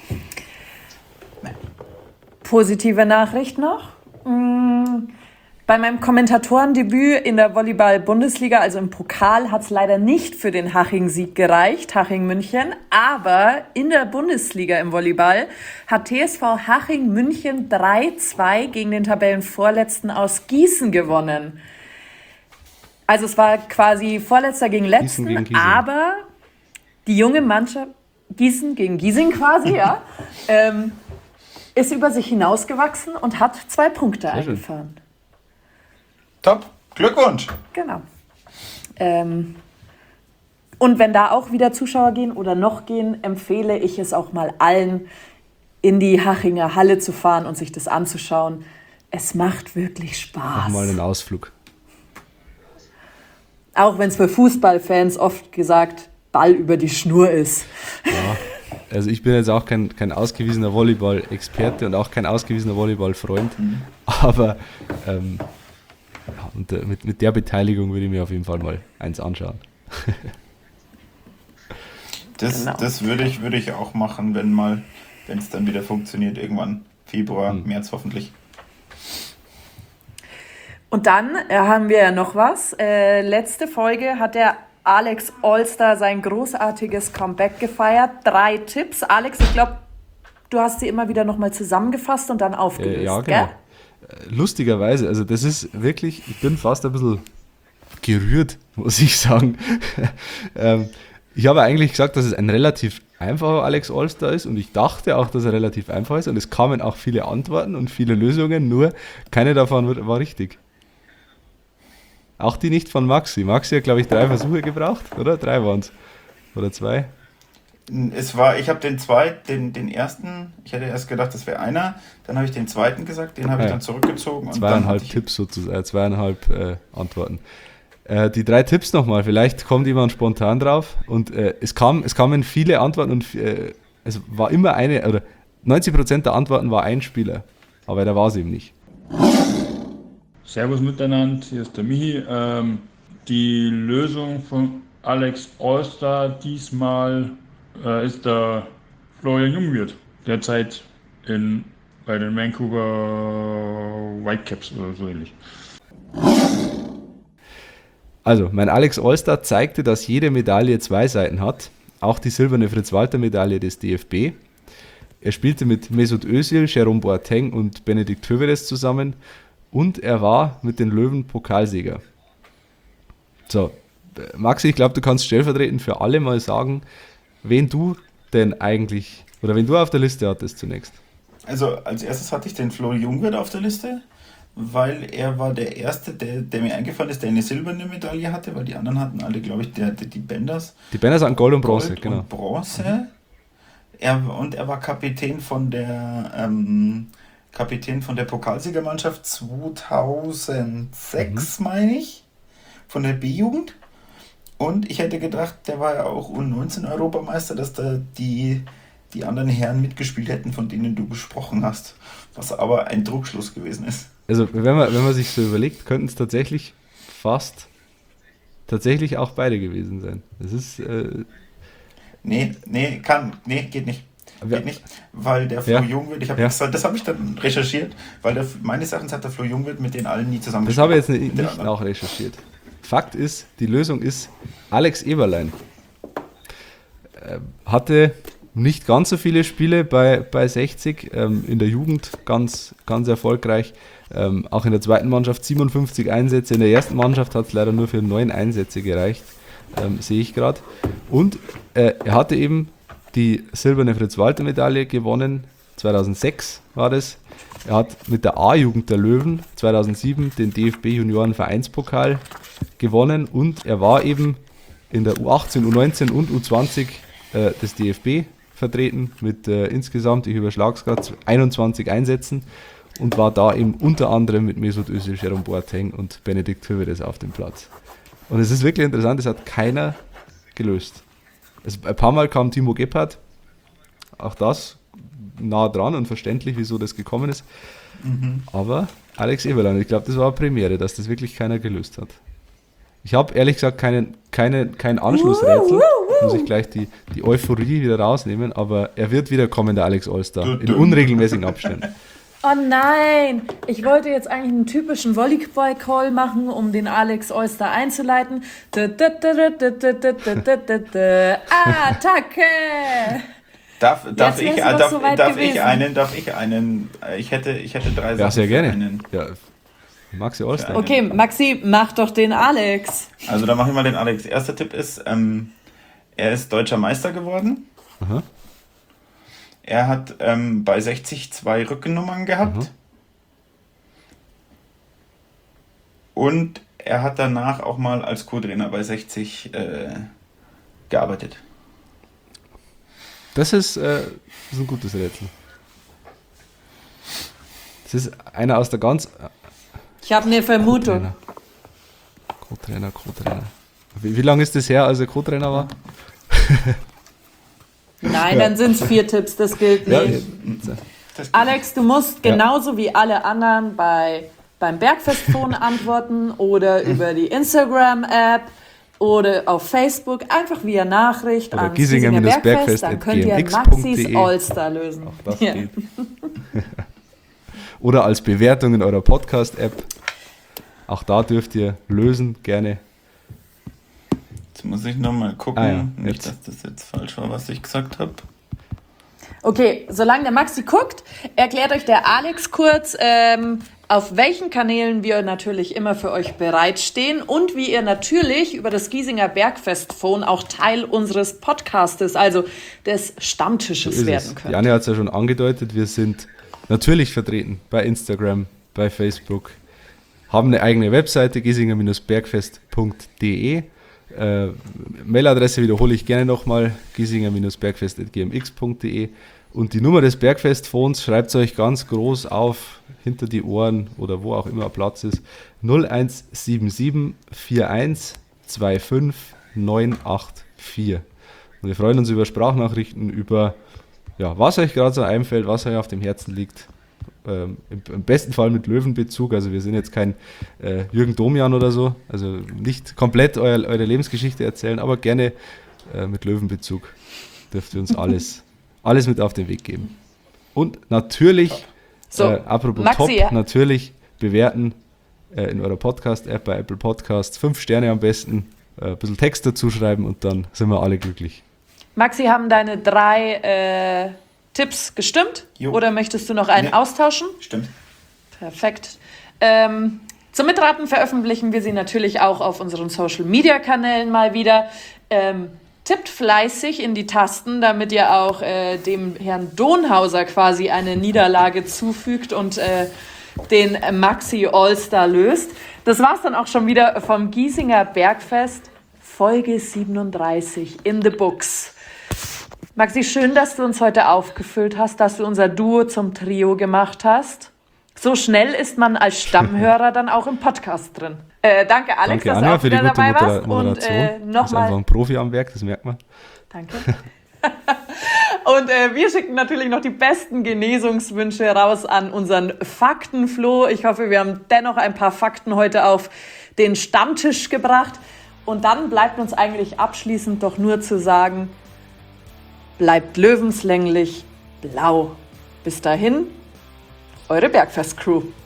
Positive Nachricht noch. Bei meinem Kommentatorendebüt in der Volleyball-Bundesliga, also im Pokal, hat es leider nicht für den Haching-Sieg gereicht, Haching-München. Aber in der Bundesliga im Volleyball hat TSV Haching-München 3-2 gegen den Tabellenvorletzten aus Gießen gewonnen. Also es war quasi Vorletzter gegen Letzten, gegen aber die junge Mannschaft, Gießen gegen Giesing quasi, ja, ist über sich hinausgewachsen und hat 2 Punkte eingefahren. Top, Glückwunsch. Genau. Und wenn da auch wieder Zuschauer gehen oder noch gehen, empfehle ich es auch mal allen, in die Hachinger Halle zu fahren und sich das anzuschauen. Es macht wirklich Spaß. Mach mal einen Ausflug. Auch wenn es für Fußballfans oft gesagt Ball über die Schnur ist. Ja, also ich bin jetzt auch kein ausgewiesener Volleyball-Experte und auch kein ausgewiesener Volleyball-Freund, aber mit der Beteiligung würde ich mir auf jeden Fall mal eins anschauen. Das würde ich auch machen, wenn es dann wieder funktioniert, irgendwann Februar, März hoffentlich. Und dann haben wir noch was. Letzte Folge hat der Alex Olster sein großartiges Comeback gefeiert. 3 Tipps. Alex, ich glaube, du hast sie immer wieder nochmal zusammengefasst und dann aufgelöst, ja, genau. Gell? Lustigerweise, also das ist wirklich, ich bin fast ein bisschen gerührt, muss ich sagen. Ich habe eigentlich gesagt, dass es ein relativ einfacher Alex Olster ist und ich dachte auch, dass er relativ einfach ist und es kamen auch viele Antworten und viele Lösungen, nur keine davon war richtig. Auch die nicht von Maxi. Maxi hat, glaube ich, 3 Versuche gebraucht, oder? 3 waren es. Oder 2? Ich habe den ersten, ich hätte erst gedacht, das wäre einer, dann habe ich den zweiten gesagt, den habe ich dann zurückgezogen. 2,5 Tipps sozusagen, 2,5 Antworten. Die 3 Tipps nochmal, vielleicht kommt jemand spontan drauf und es kamen viele Antworten und es war immer 90% der Antworten war ein Spieler, aber der war es eben nicht. Servus miteinander, hier ist der Michi. Die Lösung von Alex Olster diesmal ist der Florian Jungwirth, derzeit bei den Vancouver Whitecaps oder so ähnlich. Also, mein Alex Olster zeigte, dass jede Medaille 2 Seiten hat, auch die silberne Fritz-Walter-Medaille des DFB. Er spielte mit Mesut Özil, Jerome Boateng und Benedikt Höwedes zusammen und er war mit den Löwen Pokalsieger. So, Maxi, ich glaube, du kannst stellvertretend für alle mal sagen, wen du denn eigentlich, oder wen du auf der Liste hattest zunächst. Also als erstes hatte ich den Flo Jungwirth auf der Liste, weil er war der Erste, der mir eingefallen ist, der eine silberne Medaille hatte, weil die anderen hatten alle, glaube ich, die Benders. Die Benders hatten Gold und Bronze, Gold genau. Und Bronze. Er war Kapitän von der Pokalsiegermannschaft 2006, meine ich, von der B-Jugend. Und ich hätte gedacht, der war ja auch U19-Europameister, dass da die anderen Herren mitgespielt hätten, von denen du gesprochen hast. Was aber ein Druckschluss gewesen ist. Also wenn man sich so überlegt, könnten es tatsächlich auch beide gewesen sein. Das ist... Nee, geht nicht. Geht nicht, weil der Flo Jungwirth, das habe ich dann recherchiert, weil meines Erachtens hat der Flo Jungwirth mit denen allen nie zusammen Das habe ich jetzt nicht nachrecherchiert. Fakt ist, die Lösung ist Alex Eberlein. Hatte nicht ganz so viele Spiele bei 60, in der Jugend ganz, ganz erfolgreich. Auch in der zweiten Mannschaft 57 Einsätze, in der ersten Mannschaft hat es leider nur für 9 Einsätze gereicht, sehe ich gerade. Und er hatte eben die silberne Fritz-Walter-Medaille gewonnen, 2006 war das. Er hat mit der A-Jugend der Löwen 2007 den DFB-Junioren-Vereinspokal gewonnen und er war eben in der U18, U19 und U20 des DFB vertreten mit insgesamt, ich überschlage es gerade, 21 Einsätzen und war da eben unter anderem mit Mesut Özil, Jerome Boateng und Benedikt Höwedes auf dem Platz. Und es ist wirklich interessant, es hat keiner gelöst. Ein paar Mal kam Timo Gebhardt, auch das nah dran und verständlich, wieso das gekommen ist. Aber Alex Eberlein, ich glaube, das war eine Premiere, dass das wirklich keiner gelöst hat. Ich habe ehrlich gesagt kein Anschlussrätsel, muss ich gleich die Euphorie wieder rausnehmen, aber er wird wiederkommen, der Alex Olster, in unregelmäßigen Abständen. Oh nein, ich wollte jetzt eigentlich einen typischen Volleyball-Call machen, um den Alex Olster einzuleiten. Attacke! Darf ich einen? Ich hätte 3 Sachen. Ja, sehr gerne. Ja, Maxi Olster. Okay, Maxi, mach doch den Alex. Also dann mache ich mal den Alex. Erster Tipp ist, er ist deutscher Meister geworden. Aha. Er hat bei 60 2 Rückennummern gehabt. Und er hat danach auch mal als Co-Trainer bei 60 gearbeitet. Das ist ein gutes Rätsel. Das ist einer aus der ganz... Ich habe eine Vermutung. Co-Trainer. Wie lange ist das her, als er Co-Trainer war? Nein, dann sind es 4 Tipps, das gilt nicht. Alex, du musst genauso wie alle anderen beim Bergfestphone antworten oder über die Instagram-App oder auf Facebook, einfach via Nachricht oder an Giesinger Bergfest, dann könnt ihr Maxis Olster lösen. Auch das geht. Oder als Bewertung in eurer Podcast-App. Auch da dürft ihr lösen, gerne. Jetzt muss ich nochmal gucken, nicht, dass das jetzt falsch war, was ich gesagt habe. Okay, solange der Maxi guckt, erklärt euch der Alex kurz, auf welchen Kanälen wir natürlich immer für euch bereitstehen und wie ihr natürlich über das Giesinger Bergfest-Phone auch Teil unseres Podcastes, also des Stammtisches werden könnt. Janne hat es ja schon angedeutet, wir sind natürlich vertreten bei Instagram, bei Facebook, haben eine eigene Webseite, giesinger-bergfest.de. Mailadresse wiederhole ich gerne nochmal, giesinger-bergfest.gmx.de. Und die Nummer des Bergfest-Phones schreibt es euch ganz groß auf, hinter die Ohren oder wo auch immer Platz ist, 0177 41 25 984. Und wir freuen uns über Sprachnachrichten, über was euch gerade so einfällt, was euch auf dem Herzen liegt. Im besten Fall mit Löwenbezug, also wir sind jetzt kein Jürgen Domian oder so, also nicht komplett eure Lebensgeschichte erzählen, aber gerne mit Löwenbezug dürft ihr uns alles mit auf den Weg geben. Und natürlich, apropos Maxi, top, natürlich bewerten in eurer Podcast-App bei Apple Podcasts, 5 Sterne am besten, ein bisschen Text dazu schreiben und dann sind wir alle glücklich. Maxi, haben deine 3 Tipps gestimmt? Jo. Oder möchtest du noch einen austauschen? Stimmt. Perfekt. Zum Mitraten veröffentlichen wir sie natürlich auch auf unseren Social-Media-Kanälen mal wieder. Tippt fleißig in die Tasten, damit ihr auch dem Herrn Donhauser quasi eine Niederlage zufügt und den Maxi All-Star löst. Das war's dann auch schon wieder vom Giesinger Bergfest, Folge 37 in the books. Maxi, schön, dass du uns heute aufgefüllt hast, dass du unser Duo zum Trio gemacht hast. So schnell ist man als Stammhörer dann auch im Podcast drin. Danke, Alex, Danke, dass Anja, du auch für die wieder gute dabei warst. Moderation. Und Du bist einfach ein Profi am Werk, das merkt man. Danke. Und wir schicken natürlich noch die besten Genesungswünsche raus an unseren Faktenflo. Ich hoffe, wir haben dennoch ein paar Fakten heute auf den Stammtisch gebracht. Und dann bleibt uns eigentlich abschließend doch nur zu sagen, bleibt löwenslänglich blau. Bis dahin, eure Bergfest-Crew.